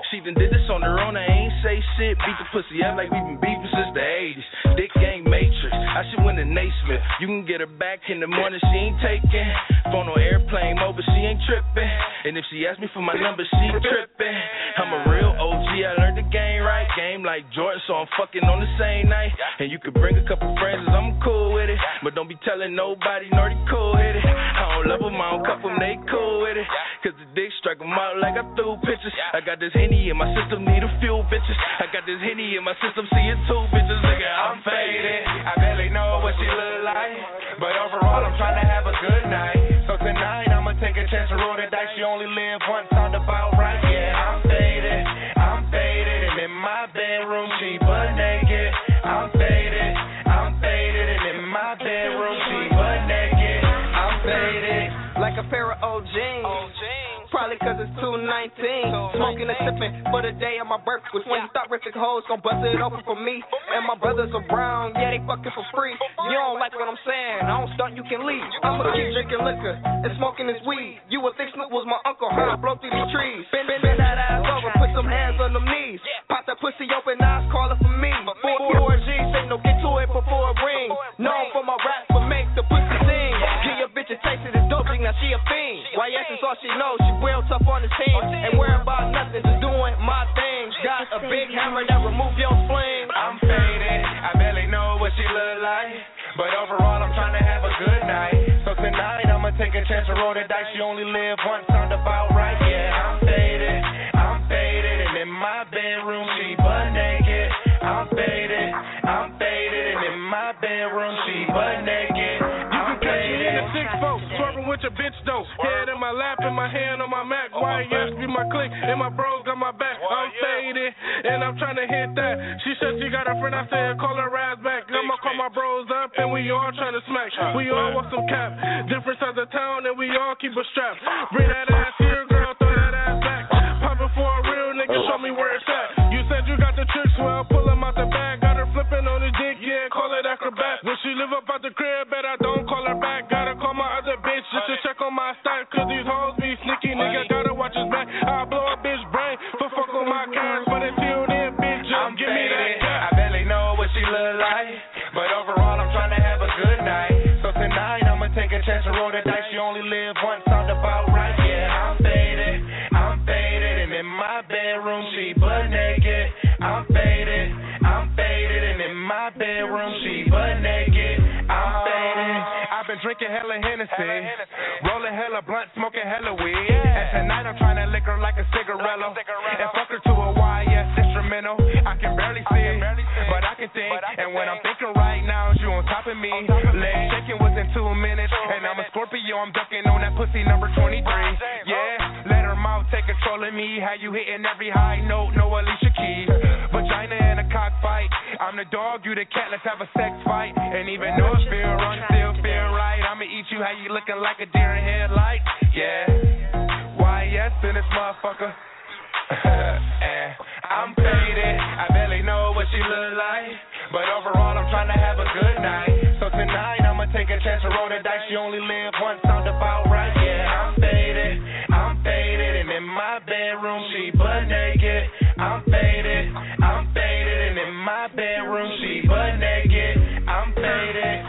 She done did this on her own, I ain't say shit. Beat the pussy up like we been beefing since the eighties. Dick game matrix, I should win a Naismith. You can get her back in the morning, she ain't taking. Phone on airplane mode, but she ain't tripping. And if she asks me for my number, she tripping. I'm a real O G, I learned the game right. Game like Jordan, so I'm fucking on the same night. And you could bring a couple friends, I'm cool with it. But don't be telling nobody, Nordy cool with it. I don't love them, I don't cuff them, they cool with it. Cause the dick strike them out like I threw pitches. I got this Henny in my system, need a few bitches. I got this Henny in my system, seeing two bitches. Nigga, I'm faded. I barely know what she look like, but overall I'm trying to have a good night. So tonight I'ma take a chance to roll the dice. She only live once, sound about right. Yeah, I'm faded, I'm faded, and in my bedroom she butt naked. I'm faded, I'm faded, and in my bedroom she butt naked. I'm faded, like a pair of old jeans. Probably cause it's two nineteen. Smoking and sipping for the day of my birth. Which when you thought terrific hoes gon' bust it open for me. And my brothers are brown, yeah, they fucking for free. You don't like what I'm saying, I don't stunt, you can leave. I'ma keep drinking liquor and smoking this weed. You would think Snoop was my uncle, how I blow through these trees. Bend, bend, bend that ass over, put some hands on them knees. Pop that pussy open, eyes calling for me. Four G, say no, get to it before it ring. Known for my rap, but make the pussy sing. Give your bitch a taste of this dope thing, now she a fiend. Y S is all she knows, she real tough on the team. Ain't worried about nothing, just doing my thing. Got a big hammer that remove your spleen. I'm faded, I barely know what she look like, but overall I'm trying to have a good night. So tonight I'ma take a chance to roll the dice. She only live once, sound about right. Yeah, I'm faded, I'm faded, and in my bedroom she butt naked. I'm faded, I'm faded, and in my bedroom she butt naked. I'm faded. In the six four, swerving with your bitch though. Head in my lap and my hand on my Mac. Y S be my clique and my bros got my back. I'm faded and I'm trying to hit that. She said she got a friend, I said call her ass back. I'ma call my bros up and we all trying to smack. We all want some cap, different sides of town and we all keep a strap. Bring that ass here, girl, throw that ass back. Pop it for a real nigga, show me where it's at. You said you got the tricks, well pull them out the bag. Got her flipping on the dick, yeah, call it acrobat. When she live up out the crib, bet I don't call her back. Gotta call my other bitch just to check on my stack. Cause these hoes be sneaky, nigga, gotta watch his back. I blow a bitch brain for fuck with my cash, but until then, bitch, just I'm give me that gas. I barely know what she look like, but overall I'm trying to have a good night. So tonight I'ma take a chance to roll the dice. She only live once, sound about right. Yeah, I'm faded, I'm faded, and in my bedroom she butt naked. I'm faded, I'm faded, and in my bedroom she butt naked. I'm faded. I've been drinking hella Hennessy, rolling hella blunt, smoking hella weed. And tonight I'm trying to lick her like a cigarello, and fuck her to a Y S instrumental. I can barely see, but I can think. And when I'm thinking right now, you on top of me. Leg shaking within two minutes, and I'm a Scorpio. I'm ducking on that pussy number twenty-three. Yeah, let her mouth take control of me. How you hitting every high note? No Alicia Keys. Vagina in a cockfight. I'm the dog, you the cat. Let's have a sex fight. And even though it feel wrong, still feel right. I'ma eat you. How you looking like a deer in headlight? Yeah. Y S in this motherfucker. And I'm faded, I barely know what she look like, but overall I'm trying to have a good night. So tonight I'ma take a chance to roll the dice. She only live once, sound about right. Yeah, I'm faded, I'm faded, and in my bedroom she butt naked. I'm faded, I'm faded, and in my bedroom she butt naked. I'm faded.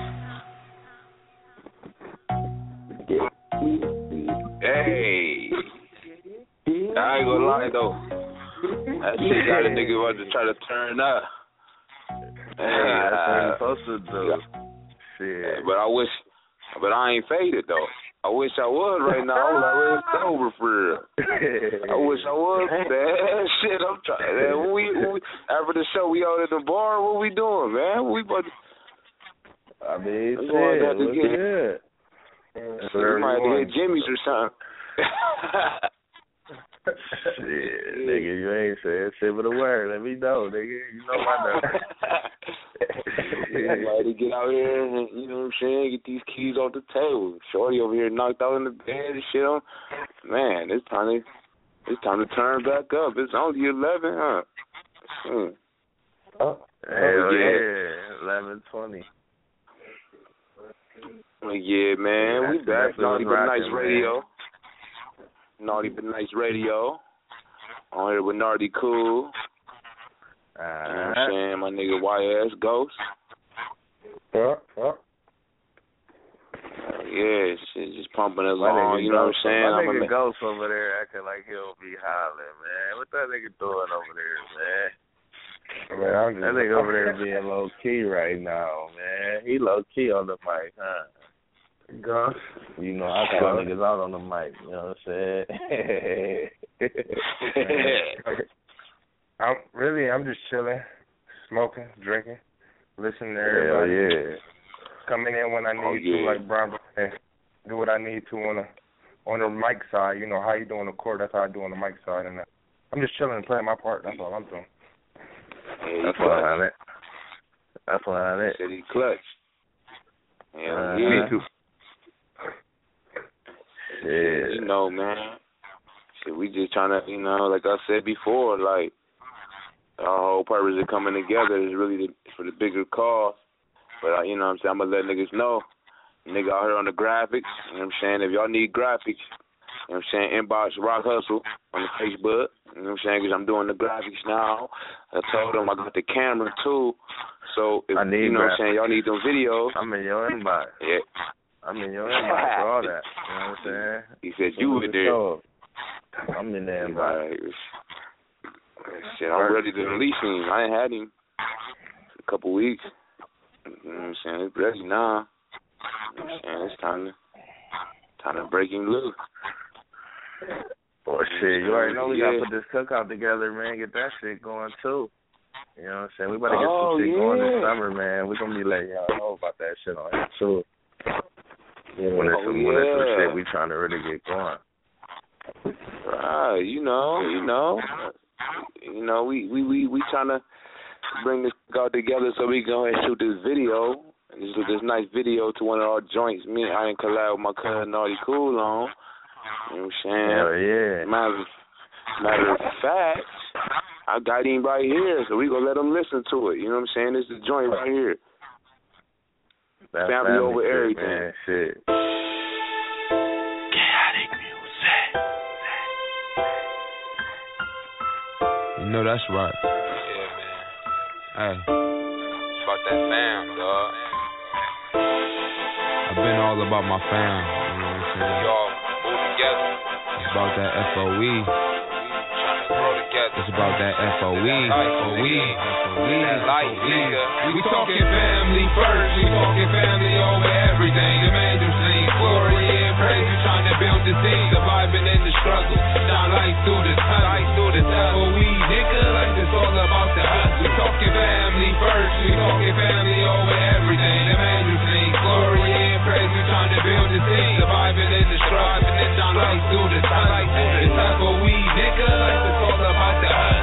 Hey, I ain't gonna lie though, that shit got a nigga about to try to turn up. Hey, yeah, that's what uh, you're supposed to do. Shit. But I wish, but I ain't faded though. I wish I was right now. I'm like, well, it's over for real. I wish I was, man. Shit, I'm trying. Man, when we, when we, after the show, we out at the bar. What we doing, man? We about to, I mean, I'm shit, going to have to what's get, good? So we might have to get Jimmy's or something. Shit, nigga, you ain't said shit but a word. Let me know, nigga. You know my number. Somebody to get out here and, you know what I'm saying, get these keys off the table. Shorty over here knocked out in the bed and shit. On. Man, it's time to it's time to turn back up. It's only eleven, huh? Hmm. Oh, hell yeah, eleven twenty. Yeah, man, yeah, we back. Naughty but Nice rocking, Radio. Man. Naughty but Nice Radio. On here with Nardy Cool. Uh, you know what I'm saying? My nigga Y S Ghost. Yeah, yeah. Uh, yeah, shit just pumping along, you know what I'm saying? My I'm nigga a, Ghost over there acting like he'll be hollering, man. What that nigga doing over there, man? Man, I'm just, that nigga over there being low key right now, man. He low key on the mic, huh? Gus. You know, I call niggas out on the mic, you know what I'm saying? I'm really, I'm just chilling, smoking, drinking, listening to Hell everybody. yeah. Coming in when I need oh, yeah. to, like Brian, and do what I need to on the on the mic side. You know how you do on the court, that's how I do on the mic side, and I'm just chilling and playing my part. That's all I'm doing. Yeah, that's why I'm it. That's why I'm it. Said he clutch. Yeah, uh, yeah. Me too. Yeah. You know, man. Shit, we just trying to, you know, like I said before, like our whole purpose of coming together is really the, for the bigger cause. But, uh, you know what I'm saying, I'm going to let niggas know. Nigga out here on the graphics, you know what I'm saying? If y'all need graphics, you know what I'm saying, inbox Rock Hustle on the Facebook. You know what I'm saying? Because I'm doing the graphics now. I told them I got the camera, too. So, if, I need you know graphics. what I'm saying, y'all need them videos. I'm in your inbox. Yeah. I'm in your inbox for all that. You know what I'm saying? He said you were there. I'm in there inbox. Right. Shit, I'm ready to release him. I ain't had him for a couple weeks. You know what I'm saying? It's ready now. You know what I'm saying? It's time to, time to break him loose. Well, shit, you already know we yeah. got to put this cookout together, man. Get that shit going, too. You know what I'm saying? We better get oh, some shit yeah. going this summer, man. We're going to be letting y'all know about that shit on here, too. Yeah, when, there's some, oh, when there's some yeah. shit we trying to really get going. Right, you know, you know. You know, we, we, we, we trying to bring this out together so we can go ahead and shoot this video. This is this nice video to one of our joints. Me, I ain't collab with my cousin Nardy Cool on. You know what I'm saying? Hell yeah. Matter, matter of fact, I got him right here, so we gonna let him listen to it. You know what I'm saying? This is the joint right here. That's family, family over shit, everything. Man, shit. Chaotic music. You know that's right. Yeah, man. Hey. It's about that fam, dog. I've been all about my fam. You know what I'm saying? Y'all move together. It's about that F O E. Trying to grow together. It's about that F O E. F O E. That light, nigga. We talking family first. We talking family over everything. The angels sing glory and praise. We trying to build the team, surviving in the struggle. Shine light through the tunnel. Light through the tunnel. F O E, nigga, like it's all about the us. We talking family first. We talking family over everything. The angels sing glory and praise. We trying to build the team, surviving in the struggle. Shine light through the tunnel. It's F O E, nigga, like it's all about the us.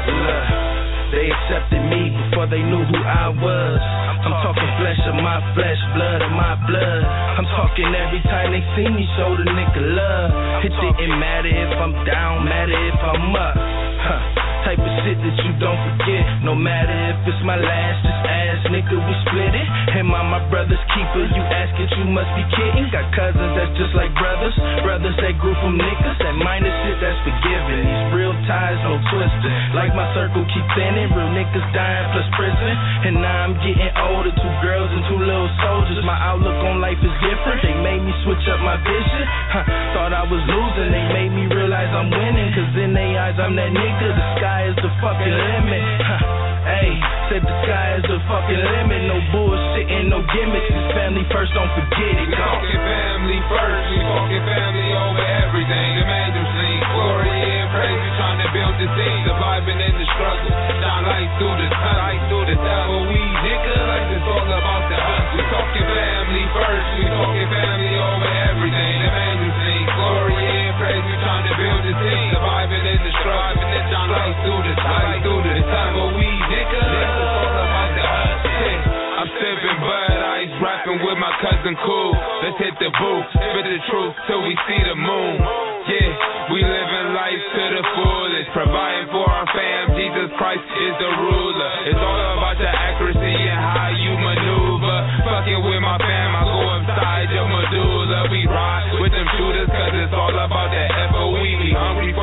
They accepted me before they knew who I was. I'm talking flesh of my flesh, blood of my blood. I'm talking every time they see me, show the nigga love. It didn't matter if I'm down, matter if I'm up. Huh. Type of shit that you don't forget. No matter if it's my last, just ask, nigga, we split it. Am I my brother's keeper? You ask it, you must be kidding. Got cousins that's just like brothers. Brothers that grew from niggas. That minor shit that's forgiven. These real ties, no twisting. Like my circle keep thinning. Real niggas dying plus prison. And now I'm getting older. Two girls and two little soldiers. My outlook on life is different. They made me switch up my vision. Huh. Thought I was losing. They made me realize I'm winning. Cause in their eyes I'm that nigga. The sky is the fucking limit. Huh. Hey, said the sky is the fucking limit. No bullshitting, no gimmicks. It's family first, don't forget it. We talking family first. We talking family over everything. The angels sing glory and praise. We trying to build the team, surviving in the struggle. Shine light through the tunnel. Light through the tunnel. We nigga, like it's all about the us. We talking family first. We talking family over everything. The angels sing glory and praise. We trying to build the team, surviving in the struggle. Shine light through the tunnel. Light through the tunnel. We nigga, like it's all about the us. I'm sipping Bud Ice, rapping with my cousin Cool. Let's hit the booth, spit the truth till we see the moon. Yeah, we living life to the fullest, providing for our fam. Jesus Christ is the ruler. It's all about the accuracy and how you maneuver. Fucking with my fam, I go inside your medulla. We ride with them shooters, cause it's all about that F O E. We hungry for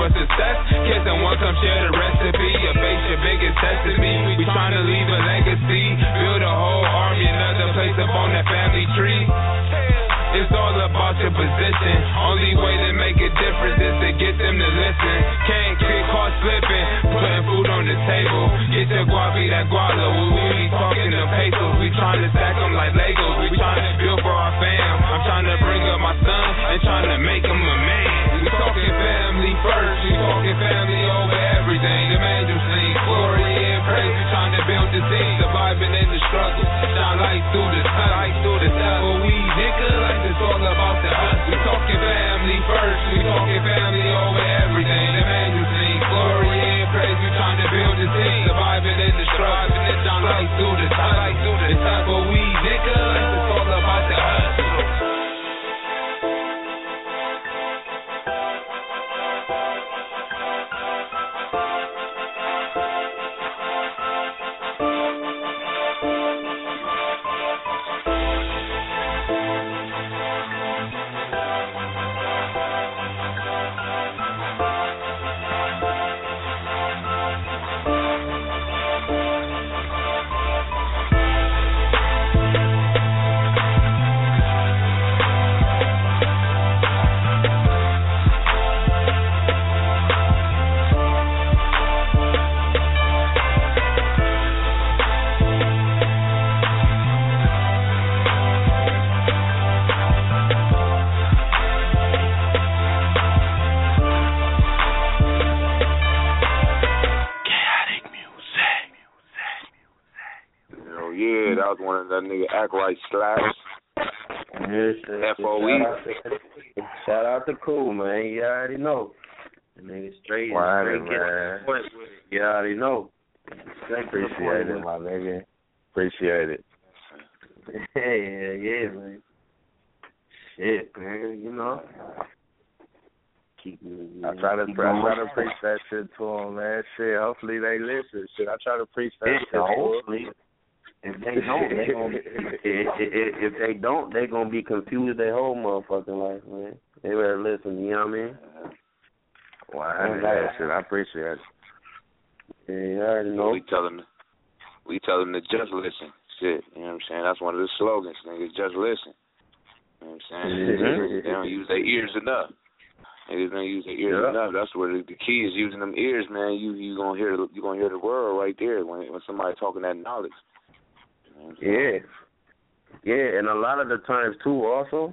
for success. Kids and one come share the recipe. Your face, your biggest test to me. We trying to leave a legacy. Build a whole army, another place up on that family tree. It's all about your position. Only way to make a difference is to get them to listen. Can't get caught slipping, putting food on the table. Get your guapi, that guala. We be talking to pesos. We trying to stack them like Legos. We trying to build for our fam. I'm trying to bring up my son and trying to make him a man. We talking family first. We talking family over everything. The angels sing glory and praise. We trying to build the team, surviving in the struggle. Shine light through the sun, light through the sun. But we nigga like it's all about the us. We talking family first. We talking family over everything. The angels sing glory and praise. We trying to build the team, surviving in the struggle. Shine light through the sun, light through the sun. But we nigga like it's all about the us. That nigga Act Right Slaps. Yes, F O E. Shout out to Cool, man. You already know. The nigga straight, Why, straight man. get the point with it. You already know. Straight Appreciate it, my nigga. Appreciate it. Yeah, yeah, man. Shit, man. You know. Keep, I try to, I try to preach that shit to them, man. Shit, hopefully they listen. Shit, I try to preach that yeah, shit to them. hopefully. If they don't, they gonna if, if, if they don't, they gonna be confused their whole motherfucking life, man. They better listen. You know what I mean? Wow, I did that shit. I appreciate it. Yeah, you already know. We tell them, we tell them to just listen. Shit, you know what I'm saying? That's one of the slogans, niggas. Just listen. You know what I'm saying? Mm-hmm. They don't use their ears enough. Niggas don't use their ears yeah. enough. That's where the, the key is, using them ears, man. You you gonna hear you gonna hear the world right there when when somebody talking that knowledge. Yeah. Yeah, and a lot of the times, too, also,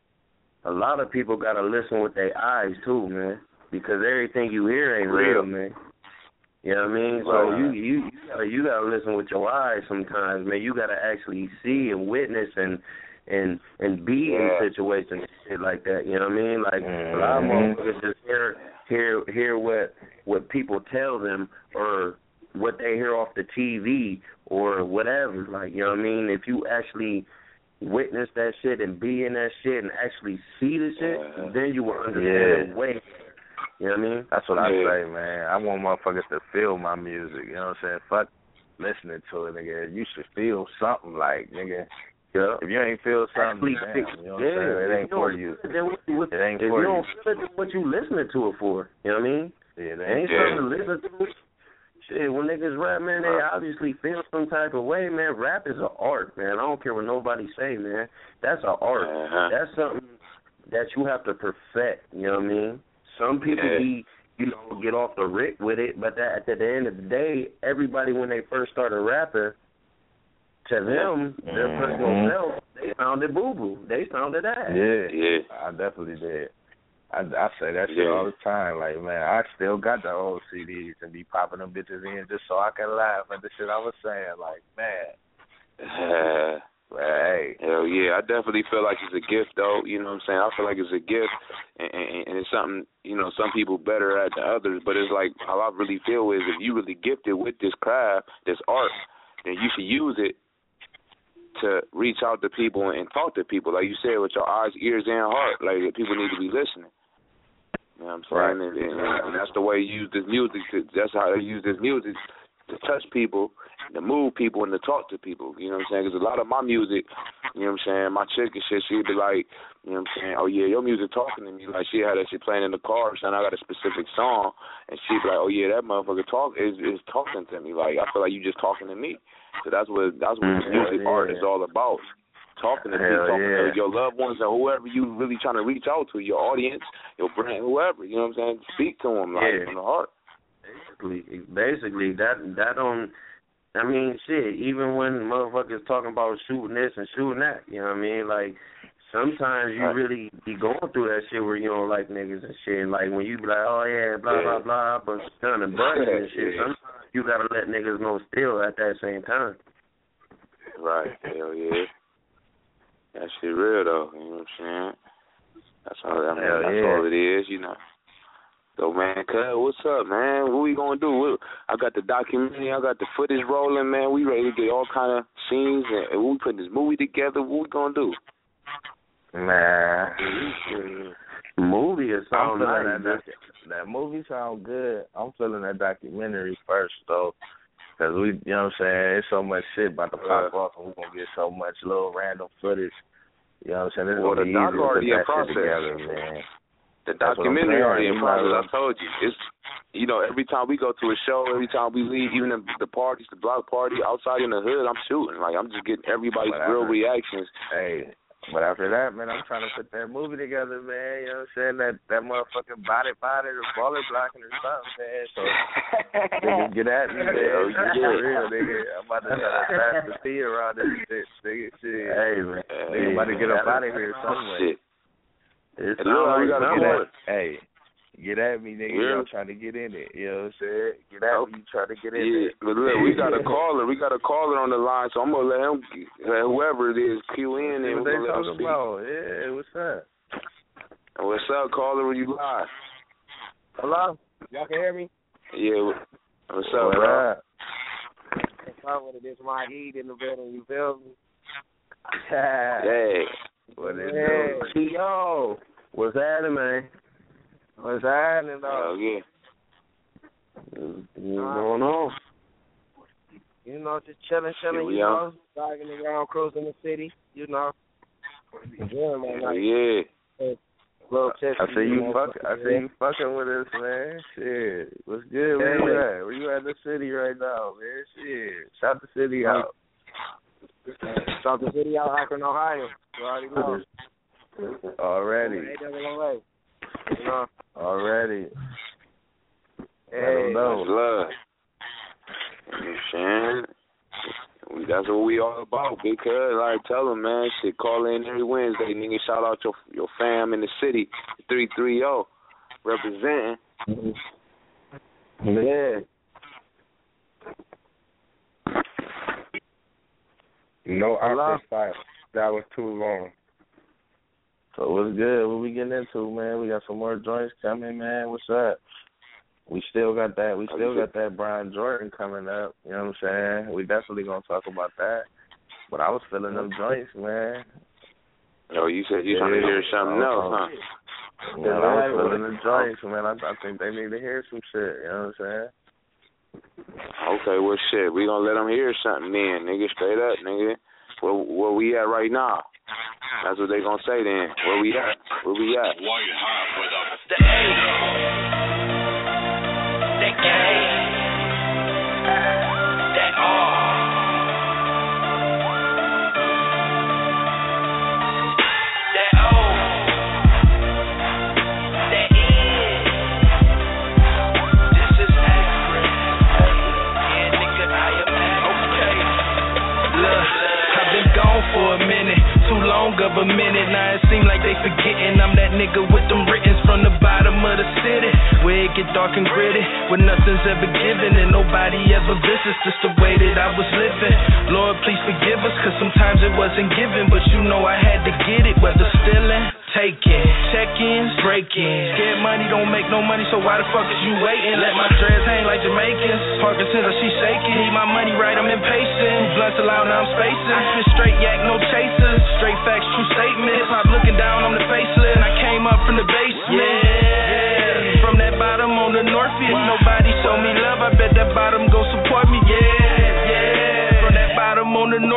a lot of people got to listen with their eyes, too, man, because everything you hear ain't real, man. You know what I mean? So right. you you you gotta, you gotta listen with your eyes sometimes, man. You got to actually see and witness and and and be yeah. in situations and shit like that. You know what I mean? Like, mm-hmm. a lot of motherfuckers just hear, hear, hear what, what people tell them or what they hear off the T V or whatever, like, you know what I mean? If you actually witness that shit and be in that shit and actually see the shit, uh, then you will understand yeah. the way. You know what I mean? That's what yeah. I say, man. I want motherfuckers to feel my music, you know what I'm saying? Fuck listening to it, nigga. You should feel something, like, nigga. Yeah. If you ain't feel something, actually, damn, you know what yeah, I'm saying? It ain't for you. What, it ain't if for you. you. Don't feel it, what you listening to it for? You know what I mean? Yeah, it ain't yeah. something to listen to. Shit, when niggas rap, man, they obviously feel some type of way, man. Rap is an art, man. I don't care what nobody say, man. That's an art. Uh-huh. That's something that you have to perfect, you know what I mean? Some people yeah. be, you know, get off the rip with it, but that, at the end of the day, everybody, when they first started rapping, to them, their mm-hmm. personal self, they sounded boo-boo. They sounded ass. Yeah, yeah. I definitely did. I, I say that shit yeah. all the time. Like, man, I still got the old C Ds and be popping them bitches in just so I can laugh at the shit I was saying. Like, man. Uh, hey. Hell yeah. I definitely feel like it's a gift, though. You know what I'm saying? I feel like it's a gift, and, and, and it's something, you know, some people better at than others. But it's like, how I really feel is if you really gifted with this craft, this art, then you should use it to reach out to people and talk to people, like you said, with your eyes, ears, and heart. Like, people need to be listening. You know what I'm saying? Right. And, and, and that's the way you use this music. To, that's how they use this music to touch people, to move people, and to talk to people. You know what I'm saying? Because a lot of my music you know what I'm saying, my chick and shit, she'd be like, you know what I'm saying, oh yeah, your music talking to me. Like she had that shit playing in the car, saying I got a specific song, and she'd be like, oh yeah, that motherfucker talk is is talking to me. Like I feel like you just talking to me. So that's what that's what mm-hmm. music yeah. art is all about. Talking to people, talking yeah. to your loved ones or whoever you really trying to reach out to, your audience, your brand, whoever. You know what I'm saying? Speak to them like yeah. from the heart. Basically, basically that that on. I mean, shit. Even when motherfuckers talking about shooting this and shooting that, you know what I mean? Like sometimes you really be going through that shit where you don't like niggas and shit. And like when you be like, oh yeah, blah yeah. blah blah, but done and buttons and shit. Yeah. Sometimes you gotta let niggas know still at that same time. Right. Hell yeah. That shit real though, you know what I'm saying? That's all I mean, Hell that's yeah. all it is, you know. So man, cuz, what's up, man? What we gonna do? What, I got the documentary, I got the footage rolling, man. We ready to get all kind of scenes and, and we putting this movie together. What we gonna do? Man, movie or something. That, that, that movie sound good. I'm feeling that documentary first though. Cause we, you know what I'm saying, there's so much shit about to pop uh, off, and we're gonna get so much little random footage. You know what I'm saying? This well, the doc already in process. Together, man. The documentary already in process. I told you, it's you know every time we go to a show, every time we leave, even the, the parties, the block party outside in the hood, I'm shooting. Like I'm just getting everybody's real reactions. Hey. But after that, man, I'm trying to put that movie together, man. You know what I'm saying? That that motherfucking body body or baller blocking or something, man. So nigga, get at me, man. Oh, yeah. For real, nigga. I'm about to try to pass the feet around this shit, nigga. Shit. Hey, man. Nigga about to get up out of here somewhere. Shit. It's all right. We gotta get at, hey, get at me, nigga. Yeah. I'm trying to get in it. You know what I'm saying? Get at me. You trying to get in yeah. it. But look, we got a caller. We got a caller on the line, so I'm gonna let him, let whoever it is, cue in and what we're they gonna let him talking speak. about? Yeah, what's up? What's up, caller? Are you live? Hello? Y'all can hear me? Yeah. What's up, what bro? Up? What's up with it? It's my heat in the building. You feel me? Hey. What it yeah. do? Yo. What's happening, man? What's happening, though? Oh, yeah. What's going on? You know, just chilling, chilling, you know, driving around, cruising the city, you know. Enjoying my life. Yeah. Little tipsy, I see you, you know, fucking. I see you fucking with us, man. Shit, what's good? Where you at? Where you at in the city right now, man? Shit, shout the city out. Shout the city out, Akron, Ohio. You already know. Already. You know. Already. Hey, that's love. You know what I'm saying? That's what we all about, big cuz. Like, tell them, man, shit, call in every Wednesday, nigga. Shout out your your fam in the city, three three zero, representing. Yeah. No awkward silence. That was too long. So what's good? What we getting into, man? We got some more joints coming, man. What's up? We still got that. We still got that Brian Jordan coming up. You know what I'm saying? We definitely gonna talk about that. But I was feeling them joints, man. Oh, you said you yeah, trying to hear something else, huh? Yeah, I was feeling the joints, man. I, I think they need to hear some shit. You know what I'm saying? Okay, well, shit. We gonna let them hear something then, nigga. Straight up, nigga. Where where we at right now? That's what they gonna say then. Where we at? Where we at? White hot with a the A. That K, that R, that O, that N. This is accurate. Yeah, nigga, I am okay. Look, I've been gone for a minute, too long of a minute. Now it seems like they forgetting I'm that nigga with them writtens from the bottom of the city. Where it get dark and gritty, where nothing's ever given and nobody ever visits, just the way that I was living. Lord, please forgive us, cause sometimes it wasn't given, but you know I had to get it, whether stealing, taking, check-ins, break-ins. Scared money don't make no money, so why the fuck is you waiting? Let my dreads hang like Jamaicans, Parkinson's, she shaking. Need my money right, I'm impatient. Blunts allowed, now I'm spacing. I spit straight yak, no chasers. Straight facts, true statement. Hip-hop looking down on the faceless. I came up from the basement. Yeah. From that bottom on the north end, nobody show me love. I bet that bottom go support me. Yeah, yeah. From that bottom on the north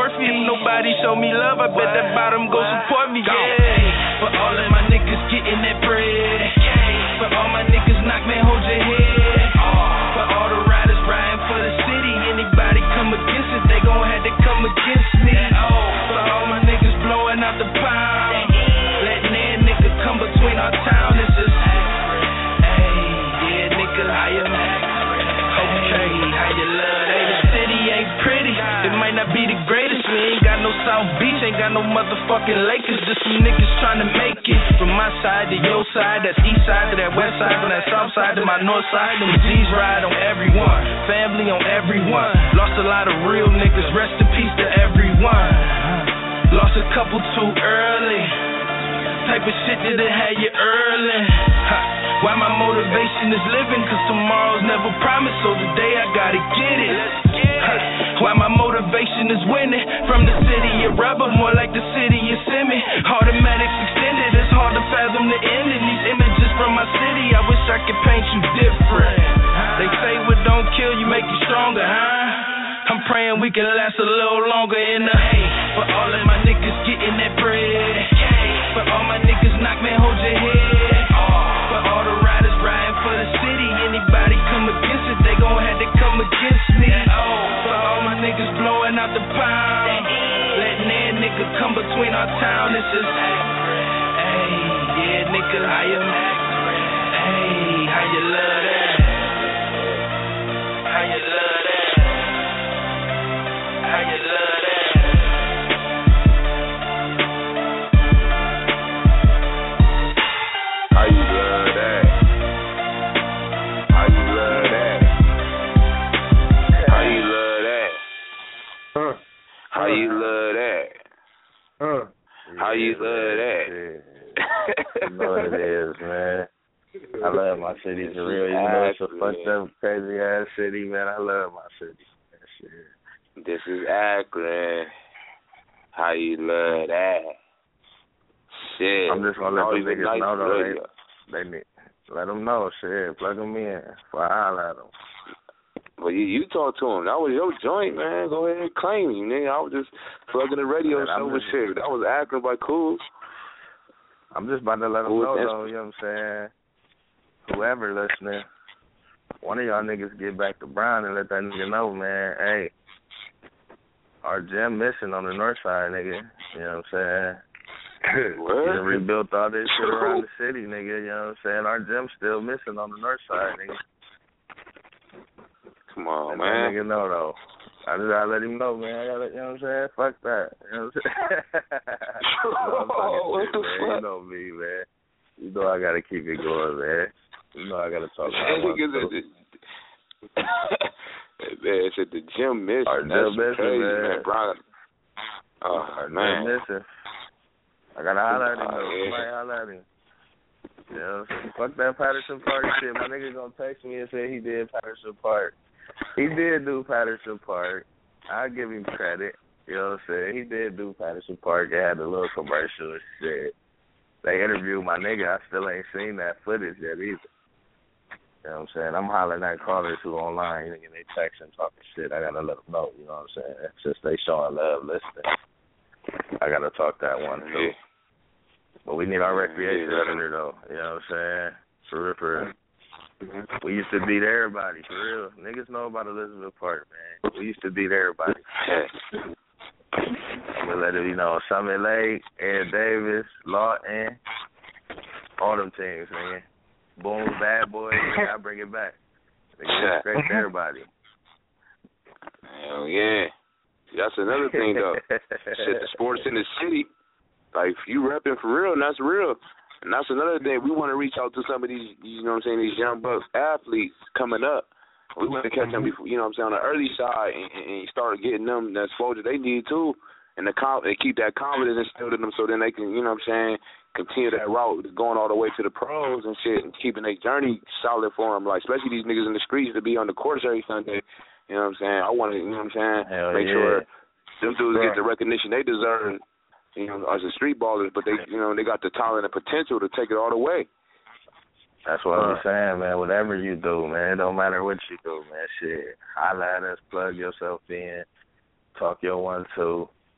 force me. If nobody show me love, I bet that bottom go support me. Yeah. For all of my niggas getting that bread. For all my niggas knock, man, hold your head. For all the riders riding for the city. Anybody come against it, they gon' have to come against me. For all my niggas blowing out the pound. Letting that nigga come between our town. This is hey, yeah, nigga, I am okay, how you love that? The city ain't pretty, it might not be the greatest. We ain't got no South Beach, ain't got no motherfucking Lakers. Just some niggas trying to make it. From my side to your side, that's east side to that west side, from that south side to my north side. Them G's ride on everyone, family on everyone. Lost a lot of real niggas, rest in peace to everyone. Lost a couple too early. Type of shit that'll have you early. Huh. Why my motivation is living, cause tomorrow's never promised, so today I gotta get it. Huh. Why my motivation is winning, from the city of rubber, more like the city of Simi. Automatics extended, it's hard to fathom the end in these images from my city. I wish I could paint you different. They say what don't kill you make you stronger, huh? I'm praying we can last a little longer in the hay. For all of my niggas getting that bread. For all my niggas knock, man, hold your head. For all the riders riding for the city. Anybody come against it, they gon' have to come against me. For all my niggas blowing out the pound. Letting that nigga come between our town. This is hey, yeah, nigga, I am hey, how you love that? How you love that? How you love that? How you love that? How you love that? How you love that? Huh. How you love that? Huh. How you love that? You know what it is, man. I love my city for real. Even though it's a fucked up, crazy ass city, man, I love my city. That shit. This is Akron. How you love that? Shit. I'm just gonna let them niggas nice know though. radio. They, they need, let them know. Shit, plug them in. Before I holler at them. Well, you, you talk to him. That was your joint, man. Go ahead and claim him, nigga. I was just plugging the radio Man, show I'm and just- shit. That was Akron by Cool. I'm just about to let them Cool, know that's- though. You know what I'm saying? Whoever listening, one of y'all niggas get back to Brown and let that nigga know, man. Hey, our gym missing on the north side, nigga. You know what I'm saying? What? You done rebuilt all this shit around the city, nigga. You know what I'm saying? Our gym's still missing on the north side, nigga. Come on, Let man. that nigga know, though. I just gotta let him know, man. I gotta, you know what I'm saying? Fuck that. You know what I'm saying? You know I'm talking What shit, the man. fuck? You know me, man. You know I gotta keep it going, man. You know I gotta talk about That my nigga's stuff. at the, man, it's at the gym missing. Our That's gym missing, crazy, man. man. Brian. Oh, Our man. gym missing. I gotta holler at him, Oh, though. yeah. Somebody holler at him. You know, fuck that Patterson Park shit. My nigga gonna text me and say he did Patterson Park. He did do Patterson Park. I give him credit. You know what I'm saying? He did do Patterson Park. It had a little commercial and shit. They interviewed my nigga. I still ain't seen that footage yet either. You know what I'm saying? I'm hollering at callers who online and they text and talking shit. I gotta let them know. You know what I'm saying? Since they showing love listening, I gotta talk that one too. But we need our recreation Yeah. center though. You know what I'm saying? For real, for real. We used to beat everybody, for real. Niggas know about Elizabeth Park, man. We used to beat everybody. I'm gonna let it be known. Summit Lake, Ed Davis, Lawton, all them teams, man. Boom, Bad Boys, I bring it back. Niggas straight to everybody. Hell yeah. That's another thing, though. Shit, the sports in the city, like, if you repping for real, and that's real. And that's another thing. We want to reach out to some of these, you know what I'm saying, these young bucks athletes coming up. We want to catch them, before, you know what I'm saying, on the early side and, and start getting them the exposure they need, too. And the com- and keep that confidence instilled in them so then they can, you know what I'm saying, continue that route, going all the way to the pros and shit, and keeping their journey solid for them. Like, especially these niggas in the streets to be on the course every Sunday. You know what I'm saying? I want to, you know what I'm saying, Hell make yeah. sure them dudes Right. get the recognition they deserve, you know, as the street ballers, but they, you know, they got the talent and potential to take it all the way. That's what I'm saying, man. Whatever you do, man, it don't matter what you do, man. Shit, holla at us, plug yourself in, talk your one two.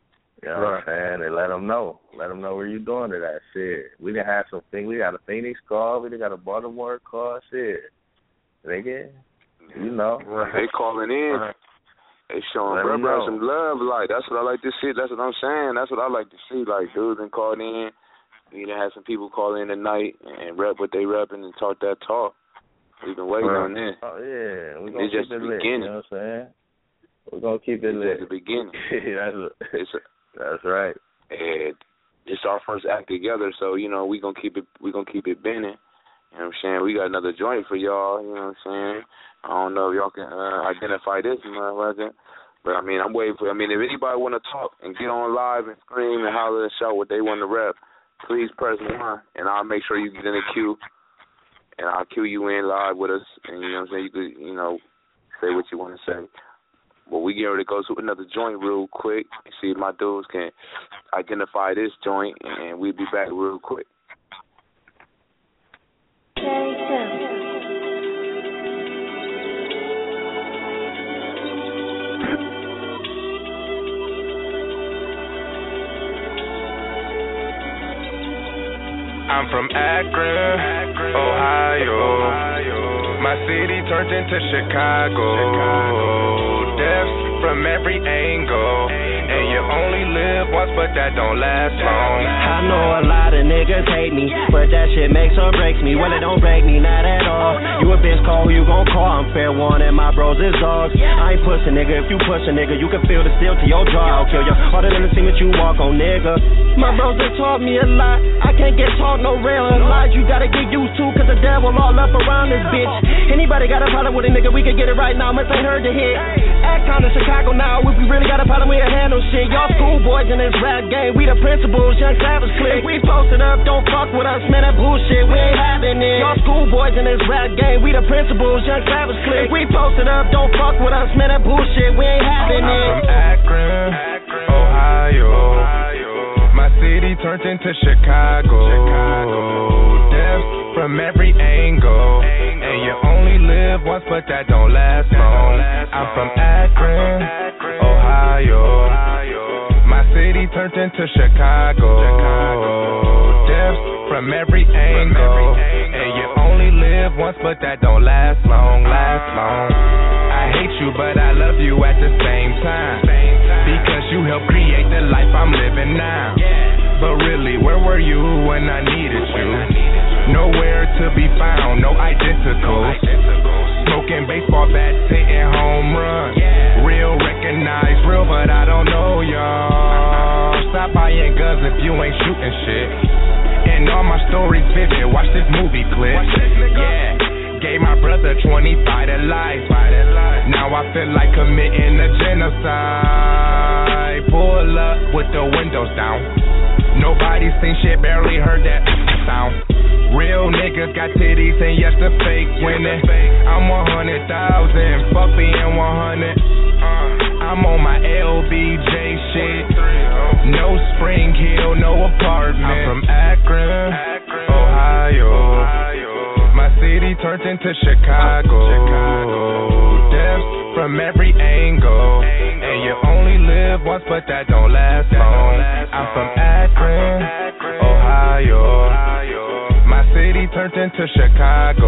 You know right. what I'm saying? And let them know. Let them know where you doing to that shit. We done had some things. We got a Phoenix call. We done got a Baltimore call. Shit. They get, you know. Right. They calling in. Right. They showing bro, bro some love. Like, that's what I like to see. That's what I'm saying. That's what I like to see. Like, dudes been called in. We done had some people call in tonight and rep what they repping and talk that talk. We've been waiting right. on that. Oh, yeah. We're going to keep it lit. You know what I'm saying? We're going to keep it it's lit. It's the beginning. that's, a, it's a, that's right. And it's our first act together, so, you know, we're going to keep it we gonna keep it bending. You know what I'm saying? We got another joint for y'all, you know what I'm saying? I don't know if y'all can uh, identify this, motherfucker. But, I mean, I'm waiting for I mean, if anybody want to talk and get on live and scream and holler and shout what they want to rep, please press one, and I'll make sure you get in the queue. And I'll cue you in live with us, and you know what I'm saying? You could, you know, say what you want to say. But we get ready to go to another joint real quick and see if my dudes can identify this joint, and we'll be back real quick. I'm from Akron, Ohio. My city turned into Chicago. Deaths from every angle. And you only live once, but that don't last long. I know a lot of niggas hate me, but that shit makes or breaks me. Well, it don't break me, not at all. You a bitch, call who you gon' call. I'm fair one, and my bros is dogs. I ain't pussy, nigga. If you push a nigga, you can feel the steel to your jaw. I'll kill you harder than the cement you walk on, nigga. My bros, they taught me a lot. I can't get taught no real lies. You gotta get used to, cause the devil all up around this bitch. Anybody got a problem with a nigga, we can get it right now. Must ain't heard the hit. Act on in Chicago now. If we really got a problem, we'll handle shit. Y'all schoolboys in this rap game. We the principals, young savage clique. We posted up, don't fuck with us, man, that bullshit, we ain't having it. Y'all schoolboys in this rap game. We the principals, young savage clique. We posted up, don't fuck with us, man, that bullshit, we ain't having it. I'm from Akron, Ohio. My city turned into Chicago. Deaths from every angle. And you only live once, but that don't last long. I'm from Akron, Ohio. My city turned into Chicago. Deaths from every angle. And you only live once, but that don't last long, last long. I hate you, but I love you at the same time. Because you helped create the life I'm living now. But really, where were you when I needed you? Nowhere to be found, no identical. Smoking baseball bats, hitting home runs. Real recognize real, but I don't know y'all. Stop buying guns if you ain't shooting shit. And all my stories vivid, watch this movie clip. Yeah, gave my brother twenty-five to life. Now I feel like committing a genocide. Pull up with the windows down. Nobody seen shit, barely heard that sound. Real niggas got titties and yes, the fake winning. I'm one hundred thousand, fuck being one hundred. I'm on my L B J shit. No Spring Hill, no apartment. I'm from Akron, Ohio. My city turned into Chicago. Deaths from every angle. And you only live once, but that don't last long. I'm from Akron, Ohio. My city turned into Chicago.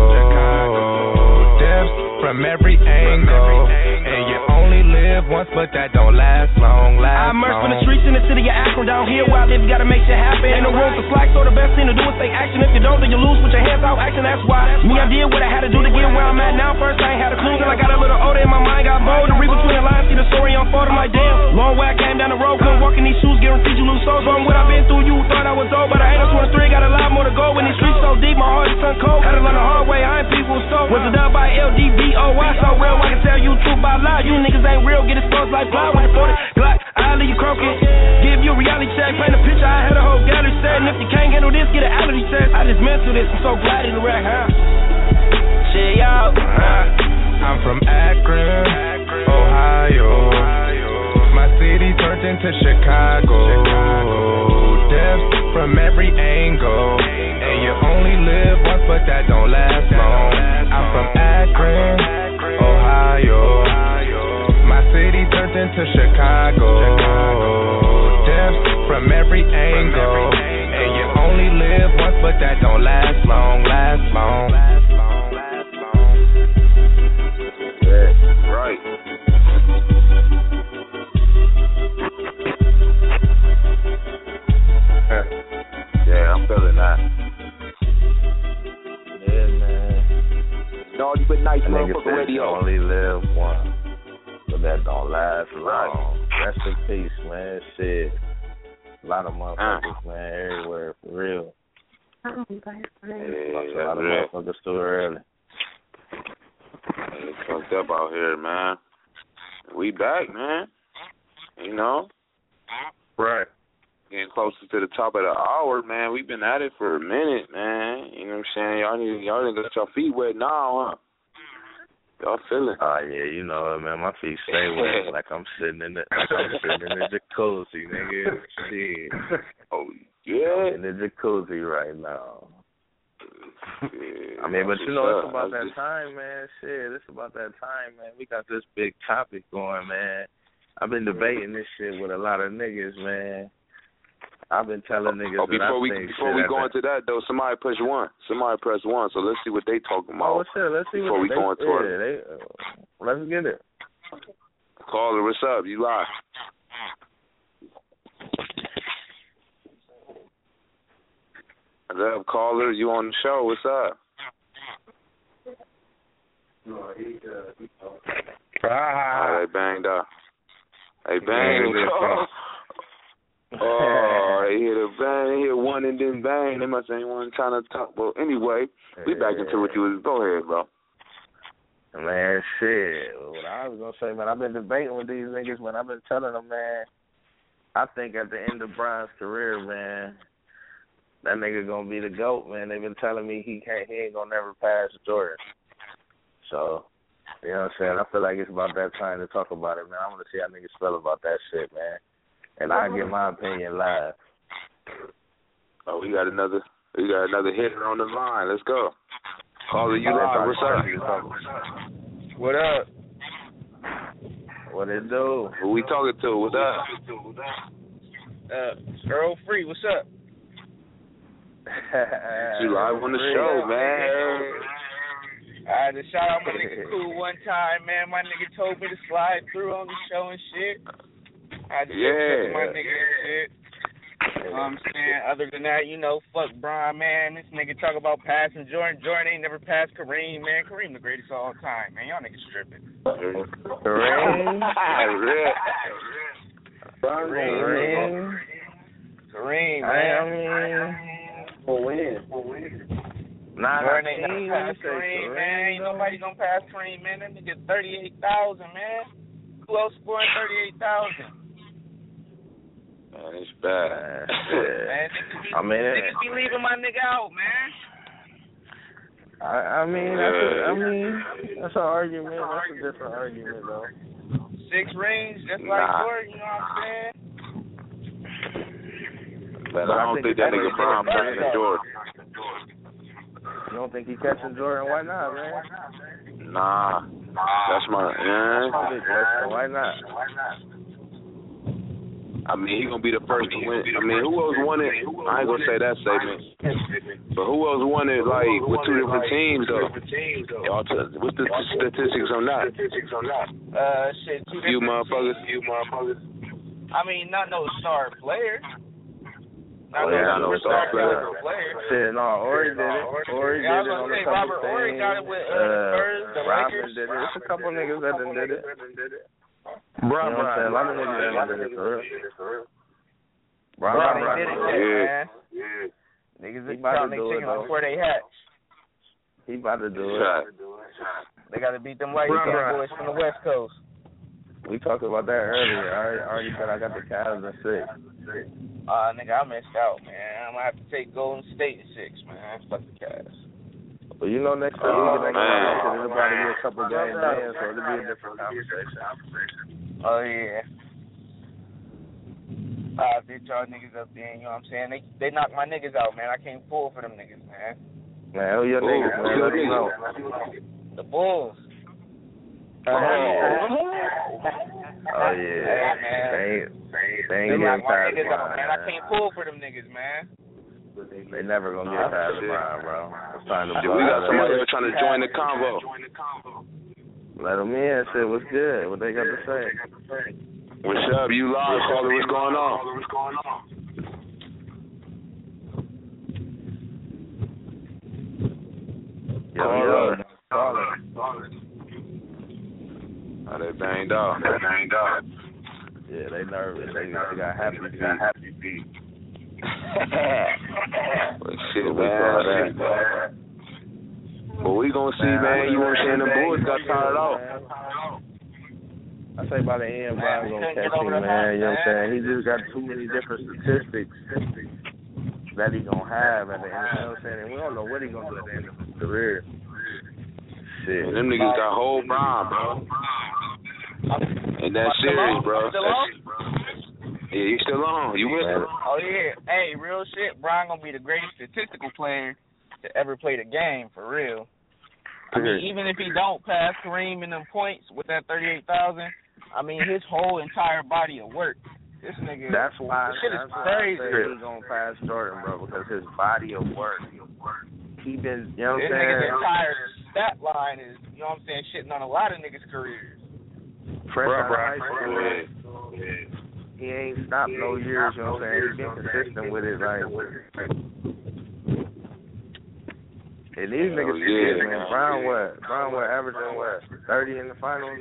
Deaths from every angle. And you only live once, but that don't last long, last I emerged from the streets in the city of Akron. Down here where I live, you gotta make shit happen. Ain't no room for slack, so the best thing to do is take action. If you don't, then you lose. Put your hands out, action, that's why. Me, I did what I had to do to get where I'm at now. First, I ain't had a clue. Till I got a little older in my mind, got bold. To read between the lines, see the story unfold. I'm like, damn. Long way I came down the road, couldn't walk in these shoes, guaranteed you lose souls. From what I've been through, you thought I was old, but I ain't no twenty-three, got a lot more to go. When these streets so deep, my heart is uncold. Had to learn the hard way, I ain't people so. Was it done by L D B O I? So real, I can tell you truth by lie. You niggas ain't real, get exposed like fly with the forty Glock. I'll leave you croaking. Give you a reality check, paint a picture, I had a whole gallery set. And if you can't handle this, get an allergy test. I just meant to this, I'm so glad in the rack, huh? Shit, y'all. I'm from Akron, Ohio. My city turned into Chicago. Deaths from every angle. And you only live once, but that don't last long. I'm from Akron, Ohio. My city turned into Chicago. Deaths nice motherfucking radio. Only live once, but that don't last long. Rest in peace, man. Shit. A lot of motherfuckers, uh. man, everywhere, for real. Oh, yeah, a lot of real. motherfuckers too early. It's fucked up out here, man. We back, man. You know? Right. Getting closer to the top of the hour, man. We've been at it for a minute, man. You know what I'm saying? Y'all need, y'all need to get your feet wet now, huh? Y'all feeling? Oh, uh, yeah, you know it, man. My feet stay wet like I'm sitting in the, like I'm sitting in the jacuzzi, nigga. Shit. Oh, yeah? I'm in the jacuzzi right now. Yeah, I mean, but you know, up. it's about that just... time, man. Shit, it's about that time, man. We got this big topic going, man. I've been debating this shit with a lot of niggas, man. I've been telling niggas oh, before that I we think before we shit go into that though, somebody push one. Somebody press one. So let's see what they talking about. Oh shit, let's see before what we they, go into yeah, it. They, uh, let's get it. Caller, what's up? You live? What's up, caller? You on the show? What's up? No, he uh, he ah, they banged up. They banged. Oh, he hit a bang, he hit one and then bang. They must ain't one trying to talk. Well, anyway, we back into what you was. Go ahead, bro. Man, shit. What I was gonna say, man, I've been debating with these niggas, man. I've been telling them, man. I think at the end of Brian's career, man, that nigga gonna be the GOAT, man. They've been telling me he can't, he ain't gonna never pass Jordan. So, you know what I'm saying? I feel like it's about that time to talk about it, man. I want to see how niggas feel about that shit, man. And I'll give my opinion live. Oh, we got another we got another hitter on the line. Let's go. Caller, you live. What's up? What up? What it do? Who we talking to? What's up? Uh, Earl Free, what's up? You live on the show, man. I had to shout out my nigga Cool one time, man. My nigga told me to slide through on the show and shit. I had to yeah. my nigga and shit. You know what I'm saying? Other than that, you know, fuck Brian, man. This nigga talk about passing Jordan. Jordan ain't never passed Kareem, man. Kareem the greatest of all time, man. Y'all niggas stripping. Kareem? Kareem. Kareem, man. I mean, for win. For win. Nah, Jordan ain't never passed Kareem, man. Ain't nobody gonna pass Kareem, man. That nigga thirty-eight thousand, man. Who else scoring thirty-eight thousand? Man, it's bad. Man, niggas be, I mean, niggas be leaving my nigga out, man. I, I mean, that's a, I mean, that's an argument. That's a different argument, though. Six rings, just like nah. Jordan, you know what I'm saying? But, but I don't think, think that nigga Brian passing Jordan. You don't think he catching Jordan? Why not, man? Nah. That's my, yeah. Why not? I mean, he gonna be the first to win. I mean, who else won it? I ain't gonna say that statement. But who else won it, like, with two different teams, though? Y'all t- what's the statistics on that? Uh, shit, two You motherfuckers. You motherfuckers. I mean, not no star player. Not oh, yeah, no star player. player. Shit, no, Ori did it. Ori yeah, did it on a couple Robert things. Ori got it with uh, uh, Spurs, the Robin Lakers. did it. There's a couple niggas that done did it. Bro, you know what I'm saying? A lot of niggas that did it for real. Bro, bro, they did it, yeah. man. Yeah. Niggas is counting their chicken before they hatch. He about to do it. They got to beat them white boys from the West Coast. We talked about that earlier. I already, I already said I got the Cavs at six. Uh, nigga, I missed out, man. I'm going to have to take Golden State at six, man. Fuck the Cavs. Well, you know, next time oh, we get next time, it'll probably be a couple games in, so it'll be a different conversation. Oh, yeah. I'll get y'all niggas up there, you know what I'm saying? They they knock my niggas out, man. I can't pull for them niggas, man. Man, who your Ooh, niggas, man? Let me know. The Bulls. Oh, yeah. Oh, yeah. Hey, man. They ain't, they ain't they getting past niggas out, Brian, man. I can't pull for them niggas, man. They never gonna get past Brian, bro. It's time to we got somebody else trying to join the convo. Let them in. Shit, what's good? What they got to say? What's up? You live, caller. What's going on? What's going on? Yo, yo. Oh, they banged off. They banged off. Yeah, they nervous. They, they got happy feet. Got happy feet. But shit, man. But we gonna see, man. You know what I'm saying? The Bulls got tired off. I say by the end, Brian's gonna catch him, man. You know what I'm saying? He just got too many different statistics that he gonna have at the end. You know what I'm saying? And we don't know what he gonna do at the end of his career. Shit. And them niggas got whole Brian, bro. And that series, bro. Yeah, you still on. You with it? Oh, yeah. Hey, real shit. Brian gonna be the greatest statistical player to ever play the game, for real. I mean, even if he don't pass Kareem in them points with that thirty-eight thousand, I mean, his whole entire body of work. This nigga. That's why. This shit that's is why crazy. I say he's gonna pass Jordan, bro, because his body of work. He been, you know what I'm this saying? This nigga's entire stat line is, you know what I'm saying, shitting on a lot of niggas' careers. Fresh Bro, out bro. of high school, he ain't stopped no years, you know what I'm saying? He's been consistent with it, like. And these oh, niggas, yeah, man, man, Brown what? Brown what, averaging what? thirty in the finals?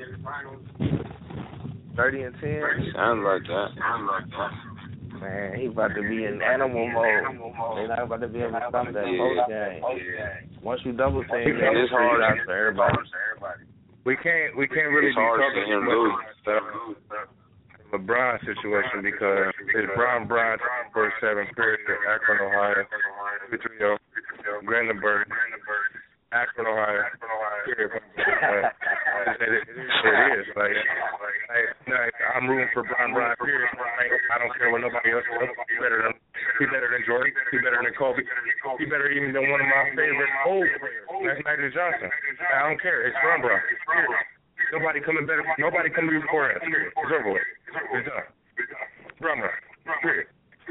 thirty and ten? Sounds like that. Sounds like that. Man, he about to be in animal mode. They not about to be able to stop that yeah. post game. Once you double team, it's hard out for everybody. We can't we can't really it's be hard talking him about stuff LeBron situation because it's Brown Brown first seven period at Akron, Ohio, Vitrio, Brandenburg, Akron, Ohio. Period. It is like I, like, I'm rooting for Brown Brown. Period. I don't care what nobody else does. He better than he better than Jordan. He better than Kobe. He better even than one of my favorite old players. That's Nigel Johnson. I don't care. It's Brown Brown. Period. Nobody coming better. Nobody coming before us. Period. It's over with. It's done. Brown Brown. Period.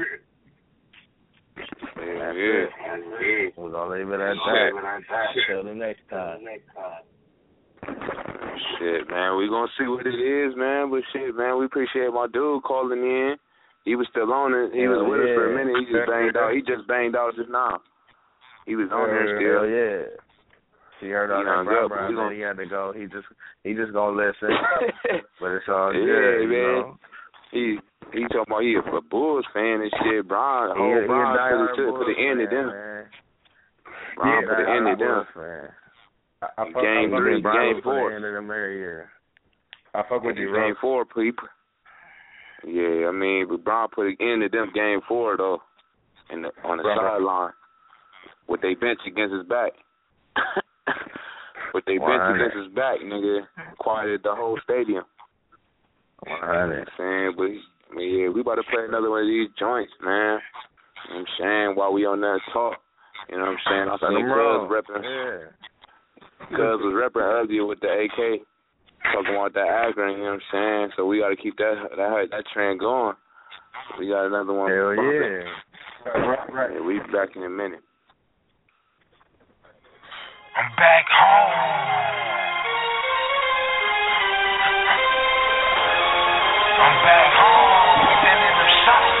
Yeah, yeah. We're gonna leave it at that. Till the next time. Shit, man, we gonna see what it is, man. But shit, man, we appreciate my dude calling in. He was still on it. He was Hell with yeah. us for a minute. He just banged out. He just banged out just now. He was on there still. Hell yeah. He heard all He that hung Brown up. Brown, We then gonna- he had to go. He just he just gonna listen. But it's all Yeah, good, you man. know. He he talking about he a Bulls fan and shit. Brian, He, whole he Brian a diehard put it Bulls put it in to fan, them. man. Brian Yeah, put it in to them. fan. I, I fuck, Game I fuck three, with Brian game put four. it into them every year. I fuck with you, Game Rob. four, people. Yeah, I mean, but Brian put it in to them game four though, in the on the Right. sideline with they bench against his back. With they bench Wow. against his back, nigga, quieted the whole stadium. Wow. You know what I'm saying, but I mean, yeah, we about to play another one of these joints, man. You know what I'm saying, while we on that talk, you know what I'm saying? I Let seen him roll. Cuz repping, Yeah. Cuz was repping earlier with the A K, talking about that Akron, you know what I'm saying? So we got to keep that that that trend going. We got another one. Hell bumping. yeah. Right, right. Yeah, we back in a minute. I'm back home. I'm back home. Been in the south.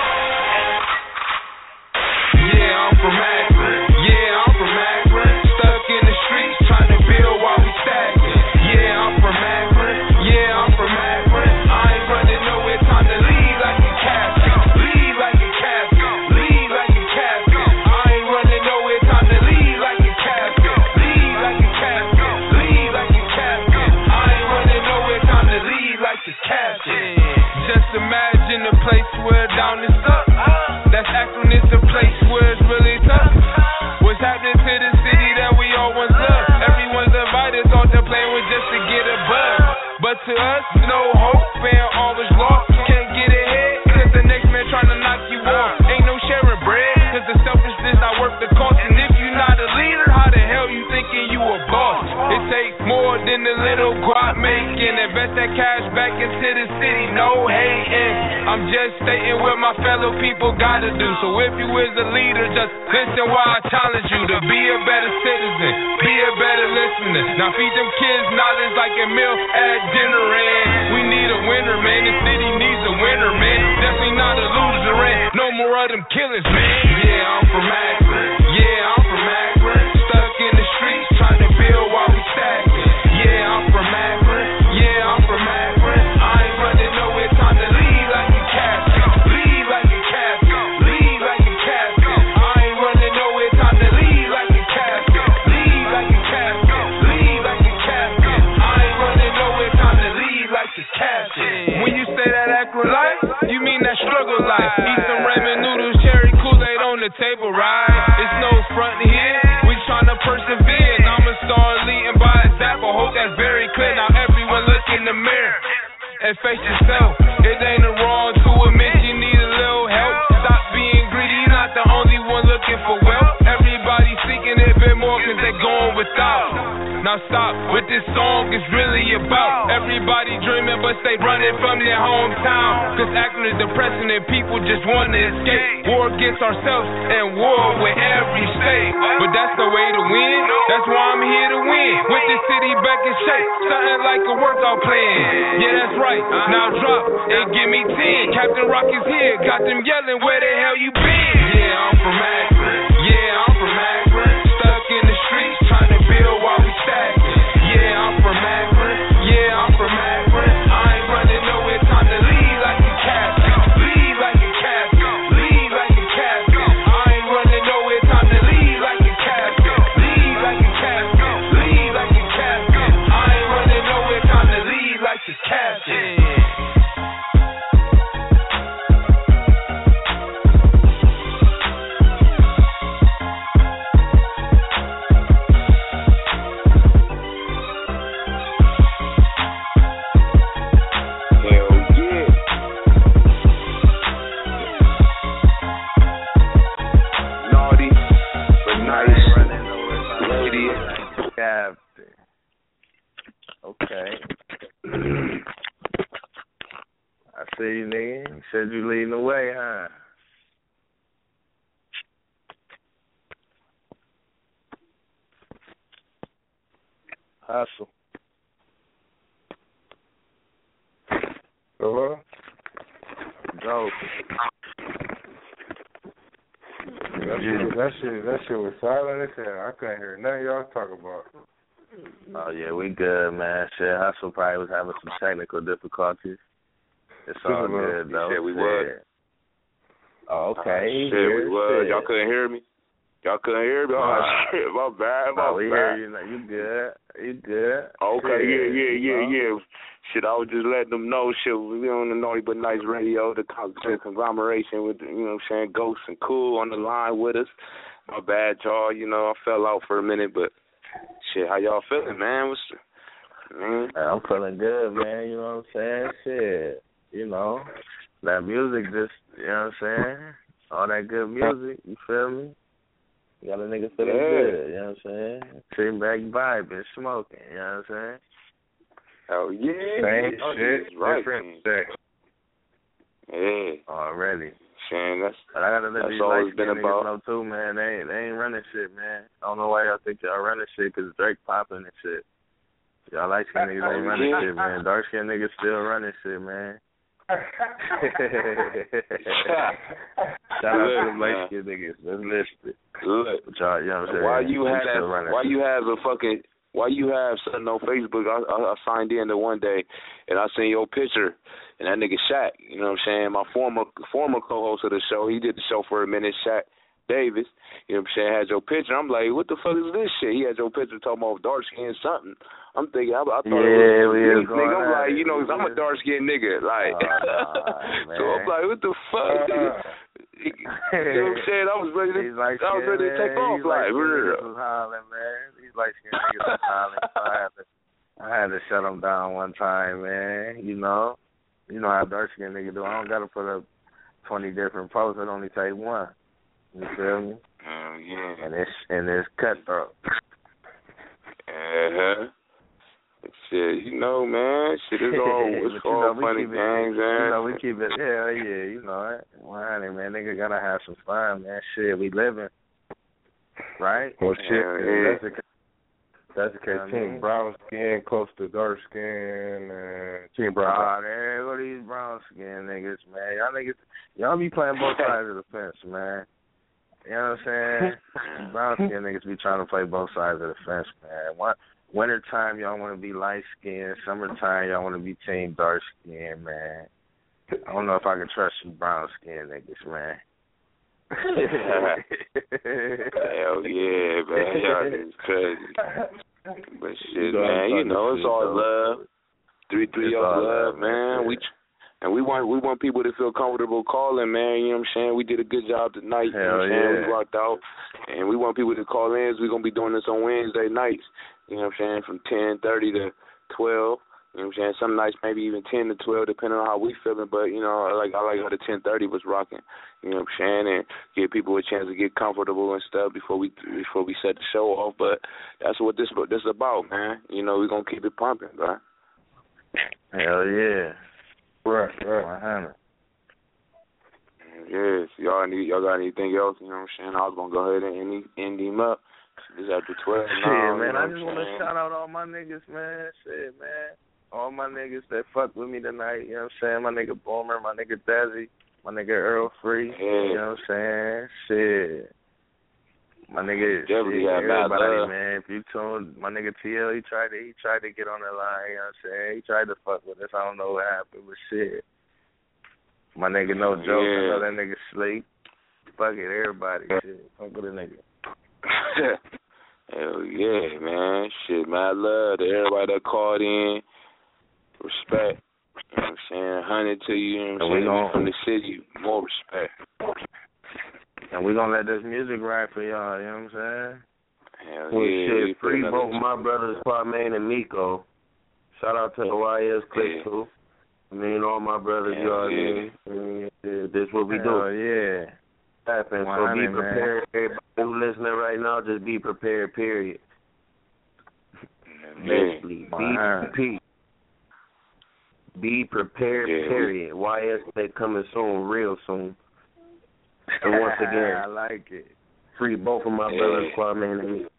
Yeah, I'm from Akron. Yeah, I'm from Akron. Stuck in the streets trying to build while we stacking. Yeah, I'm from Akron. Yeah, I'm from Akron. I ain't running nowhere. Time to leave like a captain. Leave like a captain. Leave like a captain. I ain't running nowhere. Time to leave like a captain. Leave like a captain. Leave like a captain. I ain't running nowhere. Time to leave like a captain. Just imagine a place where down is up. That's Akron, it's the place where it's really tough. What's happening to the city that we all once loved? Everyone's invited, thought they're playing with just to get a buzz. But to us, no hope and all was lost. Can't get ahead, cause the next man trying to knock you off. Ain't no sharing bread, cause the selfishness not worth the cost. And if you not a leader, how the hell you thinking you a boss? It takes more than a little guap making. Invest that cash back into the city, no hating. I'm just stating what my fellow people gotta do. So if you is a leader, just listen while I challenge you to be a better citizen, be a better listener. Now feed them kids knowledge like a meal at dinner. And we need a winner, man. The city needs a winner, man. Definitely not a loser, and no more of them killers, man. Yeah, I'm from Akron. Yeah, I'm from Akron. Stuck in the streets trying to build while we table life. Eat some ramen noodles, cherry Kool-Aid on the table, right? It's no front here, we tryna persevere. And I'ma start leading by example, hope that's very clear. Now everyone look in the mirror and face yourself. It ain't wrong to admit you need a little help. Stop being greedy, not the only one looking for wealth. Everybody seeking a bit more cause they going without. Now stop what this song is really about. Everybody dreaming but stay running from their hometown. Cause acting is depressing and people just want to escape. War against ourselves and war with every state. But that's the way to win, that's why I'm here to win. With this city back in shape, something like a workout plan. Yeah, that's right, now drop and give me ten. Captain Rock is here, got them yelling, where the hell you been? Yeah, I'm from Akron, yeah, I'm from Akron. Stuck in the streets, trying to build while we stacking. Yeah, I'm from Akron, yeah, I'm from Akron. I ain't running nowhere, time to lead like a captain. Lead like a captain, lead like a captain. I ain't running nowhere, time to lead like a captain. Lead like a captain, lead like a captain. I ain't running nowhere, time to lead like a captain. Okay. I see you, nigga. You said you leading the way, huh? Hustle. Hello? Dope. That shit, that shit, that shit was silent as hell. I couldn't hear nothing y'all talk about. Oh yeah, we good, man. Shit, Hustle probably was having some technical difficulties. It's all good though. You said we was. Oh, okay. Uh, shit, we was. Y'all couldn't hear me. Y'all couldn't hear me. Oh uh, shit, my bad, my no, we bad. hear you. Now. You good? You good? Okay, shit, yeah, yeah, yeah, you know? yeah. Shit, I was just letting them know. Shit, we on the Naughty But Nice Radio, the conglomeration with, you know what I'm saying, Ghost and Cool on the line with us. My bad, y'all. You know, I fell out for a minute, but shit, how y'all feeling, man? What's, man? I'm feeling good, man. You know what I'm saying? Shit, you know, that music just, you know what I'm saying? All that good music, you feel me? You got a nigga feeling yeah. good, you know what I'm saying? Sitting back vibing, smoking, you know what I'm saying? Oh, yeah. Same oh, shit, right, different shit. Yeah. Already. Saying that's, but I gotta let these always been niggas about. know too, man. They ain't, they ain't running shit, man. I don't know why y'all think y'all running shit, cause Drake popping and shit. Y'all light skin niggas ain't running yeah. shit, man. Dark skin niggas still running shit, man. Shout out to the light skin niggas. Let's listen. Look, but y'all, you know what I'm saying? Why you have that? Why shit. you have a fucking? Why you have something on Facebook? I, I, I signed in the one day, and I seen your picture, and that nigga Shaq. You know what I'm saying? My former former co-host of the show, he did the show for a minute, Shaq Davis. You know what I'm saying? Had your picture. I'm like, what the fuck is this shit? He had your picture talking about dark skin something. I'm thinking, I, I thought yeah, it was we me, was nigga. I'm like, you know, yeah. I'm a dark skinned nigga, like. Oh, nah, so I'm like, what the fuck? Uh, you know what I'm saying? I was ready to, like, I was ready to take off, He's like, like was hollering, man. These light skinned niggas was hollering. So I had to, I had to shut them down one time, man. You know, you know how dark skinned niggas do. I don't gotta put up twenty different posts. It only take one. You feel me? Oh yeah. And it's and it's cutthroat. Uh huh. Shit, you know, man. Shit is all it's all you know, funny games, man. You know, we keep it. Hell yeah, you know it. Whining, man. Nigga gotta have some fun, man. Shit, we living, right? Well, shit. Yeah. That's the that's the case. I Team mean, brown skin, close to dark skin, and Team brown. Oh, there go these brown skin niggas, man. Y'all niggas, y'all be playing both sides of the fence, man. You know what I'm saying? Brown skin niggas be trying to play both sides of the fence, man. One, winter time, y'all want to be light skinned. Summertime, y'all want to be team dark skin, man. I don't know if I can trust you brown skin niggas, man. Hell yeah, man. Y'all niggas crazy. But shit, man, you know, it's all love. Three, three, all love, man. We And we want we want people to feel comfortable calling, man. You know what I'm saying? We did a good job tonight. You know what I'm saying? Yeah. We rocked out. And we want people to call in. We're going to be doing this on Wednesday nights. You know what I'm saying? From ten thirty to twelve. You know what I'm saying? Some nights maybe even ten to twelve, depending on how we feeling. But, you know, I like I like how the ten thirty was rocking. You know what I'm saying? And give people a chance to get comfortable and stuff before we before we set the show off. But that's what this this is about, man. You know, we're going to keep it pumping, bro. Hell yeah. Right, right. one hundred. Yes, y'all need y'all got anything else? You know what I'm saying? I was gonna go ahead and end, end him up. This after twelve. Shit, now, man, you know I just want to saying? shout out all my niggas, man. Shit, man, all my niggas that fuck with me tonight. You know what I'm saying? My nigga Boomer, my nigga Desi, my nigga Earl Free. Yeah. You know what I'm saying? Shit. My nigga, Definitely shit, have mad everybody, love. man. If you tuned, my nigga T L, he tried to, he tried to get on the line. You know what I'm saying? He tried to fuck with us. I don't know what happened, but shit. My nigga No Joke, Yeah. I know that nigga sleep. Fuck it, everybody. Shit, fuck with a nigga. Hell yeah, man. Shit, mad love to everybody that called in. Respect. You know what I'm saying? Hundred to you, you know what I'm And we saying? gon- From the city, more respect. And we gonna let this music ride for y'all, you know what I'm saying? Hell Well, yeah. shit, we free put both another- my brothers, Kwame and Miko. Shout out to the Y S Click Yeah. too. I mean, all my brothers, you Hell know what I yeah. mean? I mean, yeah, this what we Hell do. yeah. Happen. So one be hundred, man. prepared. Everybody who listening right now, just be prepared, period. Basically, one hundred. be, be prepared, Yeah, we- period. Y S Click coming soon, real soon. And once I again, like it. free both of my Yeah. brothers, Kwame and Miko.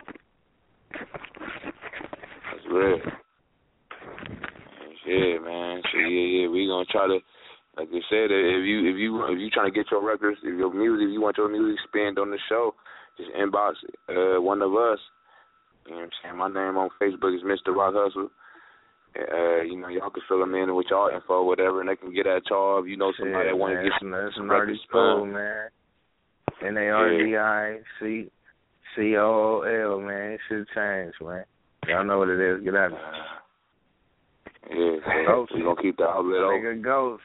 That's real. Yeah, man. So yeah, yeah, we gonna try to, like I said, if you if you if you trying to get your records, if your music, if you want your music spanned on the show, just inbox uh, one of us. You know what I'm saying? My name on Facebook is Mister Rock Hustle. Uh, you know, y'all can fill them in with y'all info, whatever, and they can get at y'all. If you know somebody Shit, that want to man, get it's some, an- it's some an records artist pool, spun. man. N A R D I C C O O L, man. It should change, man. Y'all know what it is. Get out of here. Yeah, so we gonna keep the outlet open. Nigga Ghost.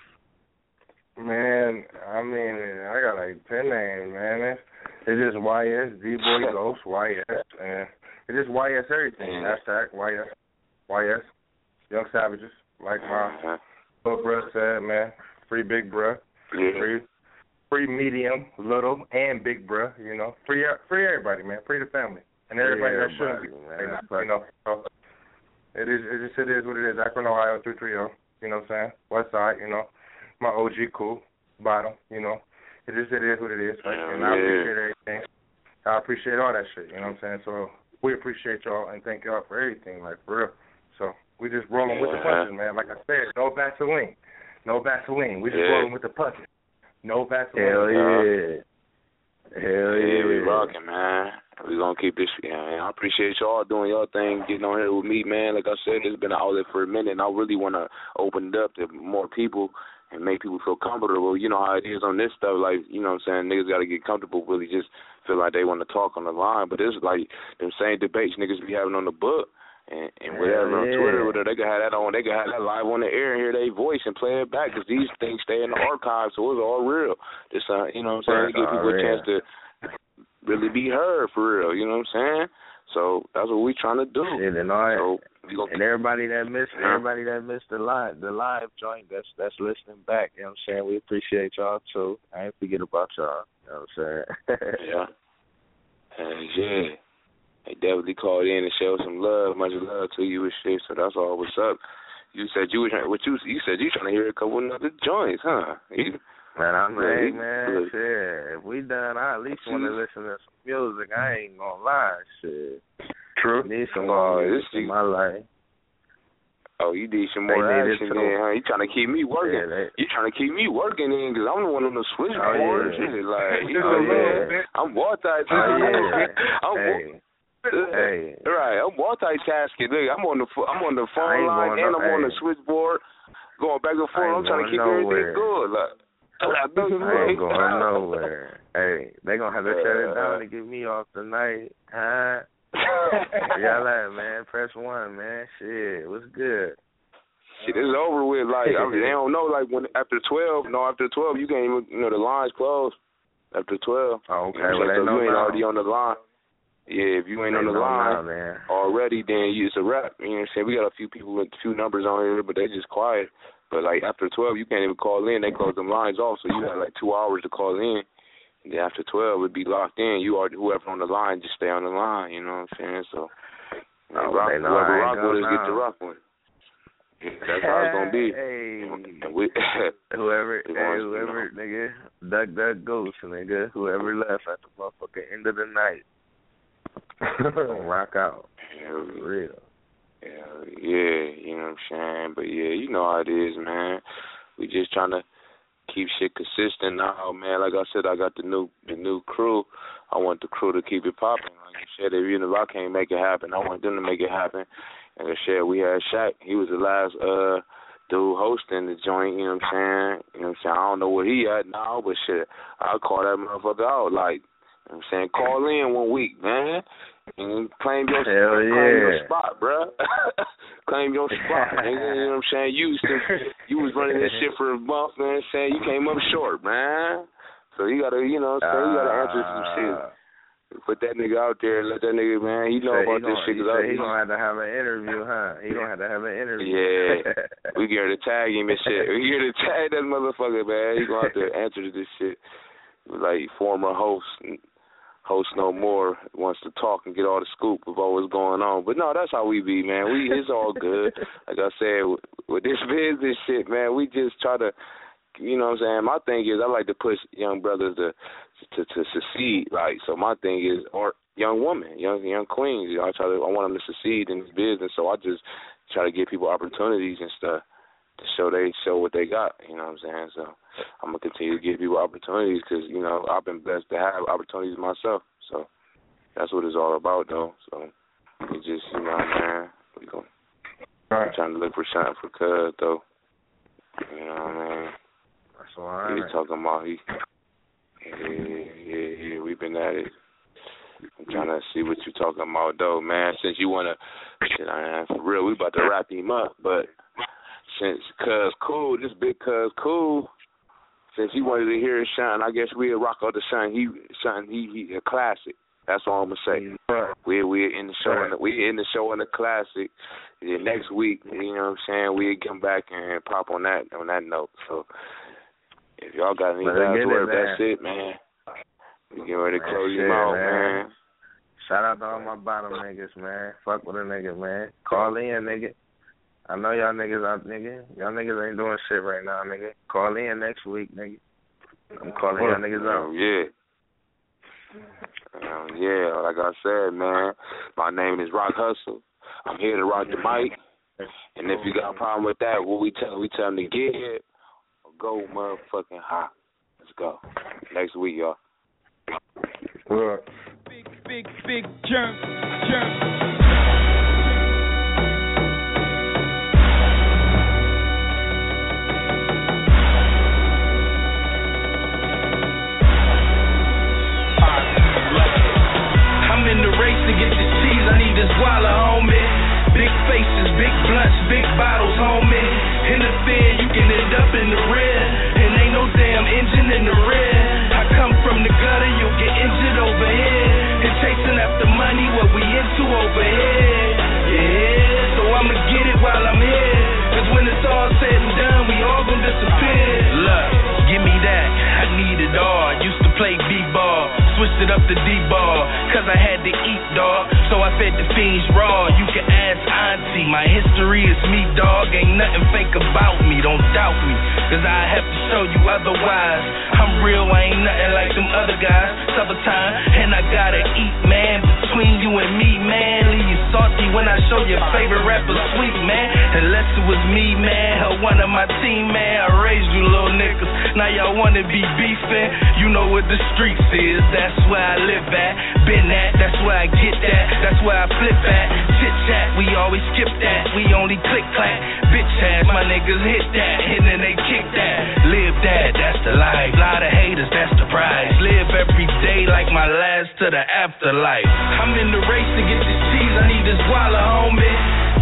Man, I mean, I got like ten names, man. It's, it's just Y S, D-Boy Ghost, Y S, and it's just Y S everything. Hashtag Y S, Y S, Young Savages, like my little bruh said, man. Free big bruh, Yeah. free, free medium, little, and big bruh, you know. Free free everybody, man. Free the family. And everybody that shouldn't be, man. you know. So it is, it just it is what it is. Akron, Ohio, three three zero, you know what I'm saying? West side, you know. My O G cool, bottom, you know. It is it is what it is, right? Yeah, and I yeah. appreciate everything. I appreciate all that shit, you know what I'm saying? So we appreciate y'all and thank y'all for everything, like for real. So we just rolling with the Yeah. punches, man. Like I said, no Vaseline. No Vaseline. We just Yeah. rolling with the punches. No Vaseline. Hell yeah. Hell Yeah, yeah. we rocking, man. We gonna keep this. Yeah, I appreciate y'all doing your thing, getting on here with me, man. Like I said, it's been an outlet for a minute, and I really want to open it up to more people and make people feel comfortable. You know how it is on this stuff. Like, you know what I'm saying? Niggas got to get comfortable, really just feel like they want to talk on the line. But it's like them same debates niggas be having on the book and, and whatever Hell on yeah. Twitter. Whatever, they can have that on. They can have that live on the air and hear their voice and play it back because these things stay in the archive, so it's all real. This, uh, you know what I'm saying? It's To give all people a real. chance to really be heard for real. You know what I'm saying? So that's what we trying to do. Shit, and all So we gonna and everybody that missed Yeah. everybody that missed the live the live joint that's that's listening back, you know what I'm saying? We appreciate y'all too. I ain't forget about y'all. You know what I'm saying? yeah. And yeah. They definitely called in and showed some love, much love to you and shit. So that's all what's up. You said you was trying, what you you said you trying to hear a couple of other joints, huh? You, Man, I'm Yeah, hey he man, good. shit. If we done, I at least want to listen to some music. I ain't gonna lie, shit. True. Need some Oh, more this music in my life. Oh, you need some They more need it action too. then, huh? You trying to keep me working. Yeah, they- You trying to keep me working in because I'm the one on the switchboard. Oh, yeah. Shit, like, you Oh, know what I'm yeah. saying? I'm multi- Oh yeah. I'm hey. Hey. Right, I'm multitasking. Look, I'm on the pho- I'm on the I phone ain't line going and no- I'm on the hey. switchboard, going back and I forth. ain't I'm trying to going keep nowhere. everything good. Like, I know you I ain't ain't. going nowhere. Hey, they gonna have to shut it Uh, down to get me off tonight, huh? Y'all at, man? Press one, man. Shit, what's good? shit, it's over with. Like I mean, they don't know. Like when after twelve, no, after twelve, you can't even. You know, the line's closed after twelve. Oh, okay. You know, well, so they know you ain't now. already on the line. Yeah, if you ain't they on the line now, already, then you, it's a wrap. You know what I'm saying? We got a few people with a few numbers on here, but they just quiet. But like after twelve, you can't even call in. They close them lines off, so you got like two hours to call in. And then after twelve, it'd be locked in. You are whoever on the line, just stay on the line. You know what I'm saying? So oh, rock, they know whoever I rock ain't with us, go get to now. rock with. That's how it's gonna be. Hey, we, whoever, hey, want, whoever, you know. nigga, duck, duck, goose, nigga. Whoever left at the motherfucking end of the night, rock out. Yeah, for real. Yeah, yeah, you know what I'm saying. But yeah, you know how it is, man. We just trying to keep shit consistent now, man. Like I said, I got the new the new crew. I want the crew to keep it popping. Like I said, even if I can't make it happen, I want them to make it happen. Like I said, we had Shaq. He was the last uh dude hosting the joint, you know what I'm saying? You know what I'm saying? I don't know where he at now, but shit, I'll call that motherfucker out. Like, you know what I'm saying? Call in one week, man. And claim your, Hell claim yeah. your spot, bruh. Claim your spot, nigga. You know what I'm saying? You used to, you was running this shit for a month, man, saying you came up short, man. So you gotta, you know what I'm saying? You gotta answer some shit. Put that nigga out there and let that nigga, man, he know he about gonna, this shit. He, I, he gonna have to have an interview, huh? He gonna have to have an interview. Yeah. We get to tag him and shit. We get to tag that motherfucker, man. He gonna have to answer to this shit. Like former host, host no more, wants to talk and get all the scoop about what's going on. But no, that's how we be, man. We It's all good. Like I said, with, with this business shit, man, we just try to, you know what I'm saying? My thing is I like to push young brothers to to, to succeed, right? So my thing is, or young women, young young queens, you know, I try to, I want them to succeed in this business. So I just try to give people opportunities and stuff to show they show what they got. You know what I'm saying? So I'm gonna continue to give people opportunities because you know I've been blessed to have opportunities myself. So that's what it's all about, though. So we just, you know, man, we gonna I'm trying to look for something for Cuz, though. You know what I mean? That's all right. He talking about he. Yeah, yeah, yeah, we've been at it. I'm trying to see what you're talking about, though, man. Since you want to, shit, I for real, we about to wrap him up, but since Cuz Cool, this big Cuz Cool, since he wanted to hear it shine, I guess we'll rock out the shine. He, shine, he, he, a classic. That's all I'm gonna say. Right. We we in the show, right. in the, we in the show in the classic. And then next week, you know what I'm saying, we come back and pop on that on that note. So if y'all got any last words, that's it, man. We getting ready to close him out, man. man. Shout out to all my bottom niggas, man. Fuck with a nigga, man. Call in, nigga. I know y'all niggas out, nigga. Y'all niggas ain't doing shit right now, nigga. Call in next week, nigga. I'm calling y'all niggas out. Yeah. Um, yeah, like I said, man, my name is Rock Hustle. I'm here to rock the mic. And if you got a problem with that, what we tell we tell them to get here or go motherfucking hot. Let's go. Next week, y'all. Right. Big, big, big germ, germ. In the race to get this cheese, I need this Walla, homie. Big faces, big blunts, big bottles, homie. In the field, you can end up in the rear, and ain't no damn engine in the rear. I come from the gutter, you'll get injured over here. And chasing after money, what we into over here. Yeah, so I'ma get it while I'm here. Cause when it's all said and done, we all gon' disappear. Look, give me that, I need it all. Used to play B-ball, switched it up to D-ball, cause I had to eat, dog, so I fed the fiends raw. You can ask Auntie, my history is me, dog. Ain't nothing fake about me, don't doubt me, cause I have to show you otherwise. I'm real, I ain't nothing like them other guys. Summertime, and I gotta eat, man. Between you and me, man, leave you salty when I show your favorite rapper sweet, man. Unless it was me, man, or one of my team, man. I raised you little niggas, now y'all wanna be beefing. You know what the streets is, that's where I live at. Been at, that's where I get that, that's where I flip at. Chit chat, we always skip that, we only click clack. Bitch ass, my niggas hit that, and then they kick that. Live that, that's the life. Lot of haters, that's the prize. Live every day like my last to the afterlife. I'm in the race to get this cheese, I need this Walla, homie.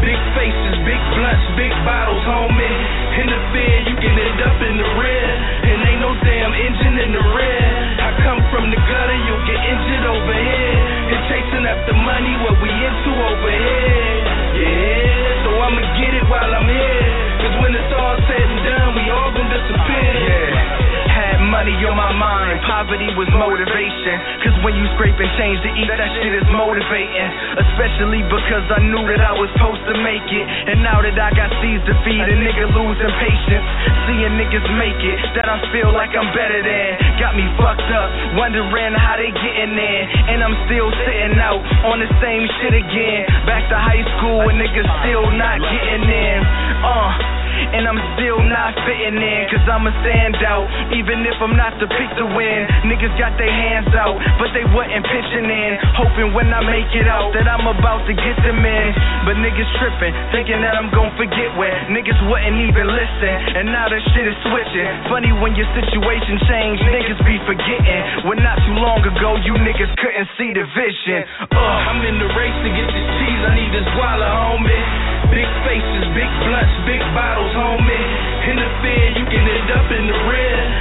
Big faces, big blunts, big bottles, homie. In the fear, you can end up in the rear. And ain't no damn engine in the rear. I come from the gutter, you'll get injured over here. And chasing after money, what we into over here. Yeah, so I'ma get it while I'm here. Cause when it's all said and done, we all gon' disappear. Yeah. Money on my mind, poverty was motivation. Cause when you scrape and change to eat, that shit is motivating. Especially because I knew that I was supposed to make it. And now that I got seeds to feed, a nigga losing patience. Seeing niggas make it, that I feel like I'm better than. Got me fucked up, wondering how they getting there. And I'm still sitting out on the same shit again. Back to high school and niggas still not getting in. Uh And I'm still not fitting in, cause I'm a standout. Even if I'm not the pick to win. Niggas got their hands out, but they wasn't pitching in. Hoping when I make it out that I'm about to get them in. But niggas tripping, thinking that I'm gon' forget when niggas wouldn't even listen. And now that shit is switching. Funny when your situation change, niggas be forgetting. When not too long ago, you niggas couldn't see the vision. Uh, I'm in the race to get this cheese, I need this wallet, homie. Big faces, big blunts, big bottles, homie. In the fear, you can end up in the rear.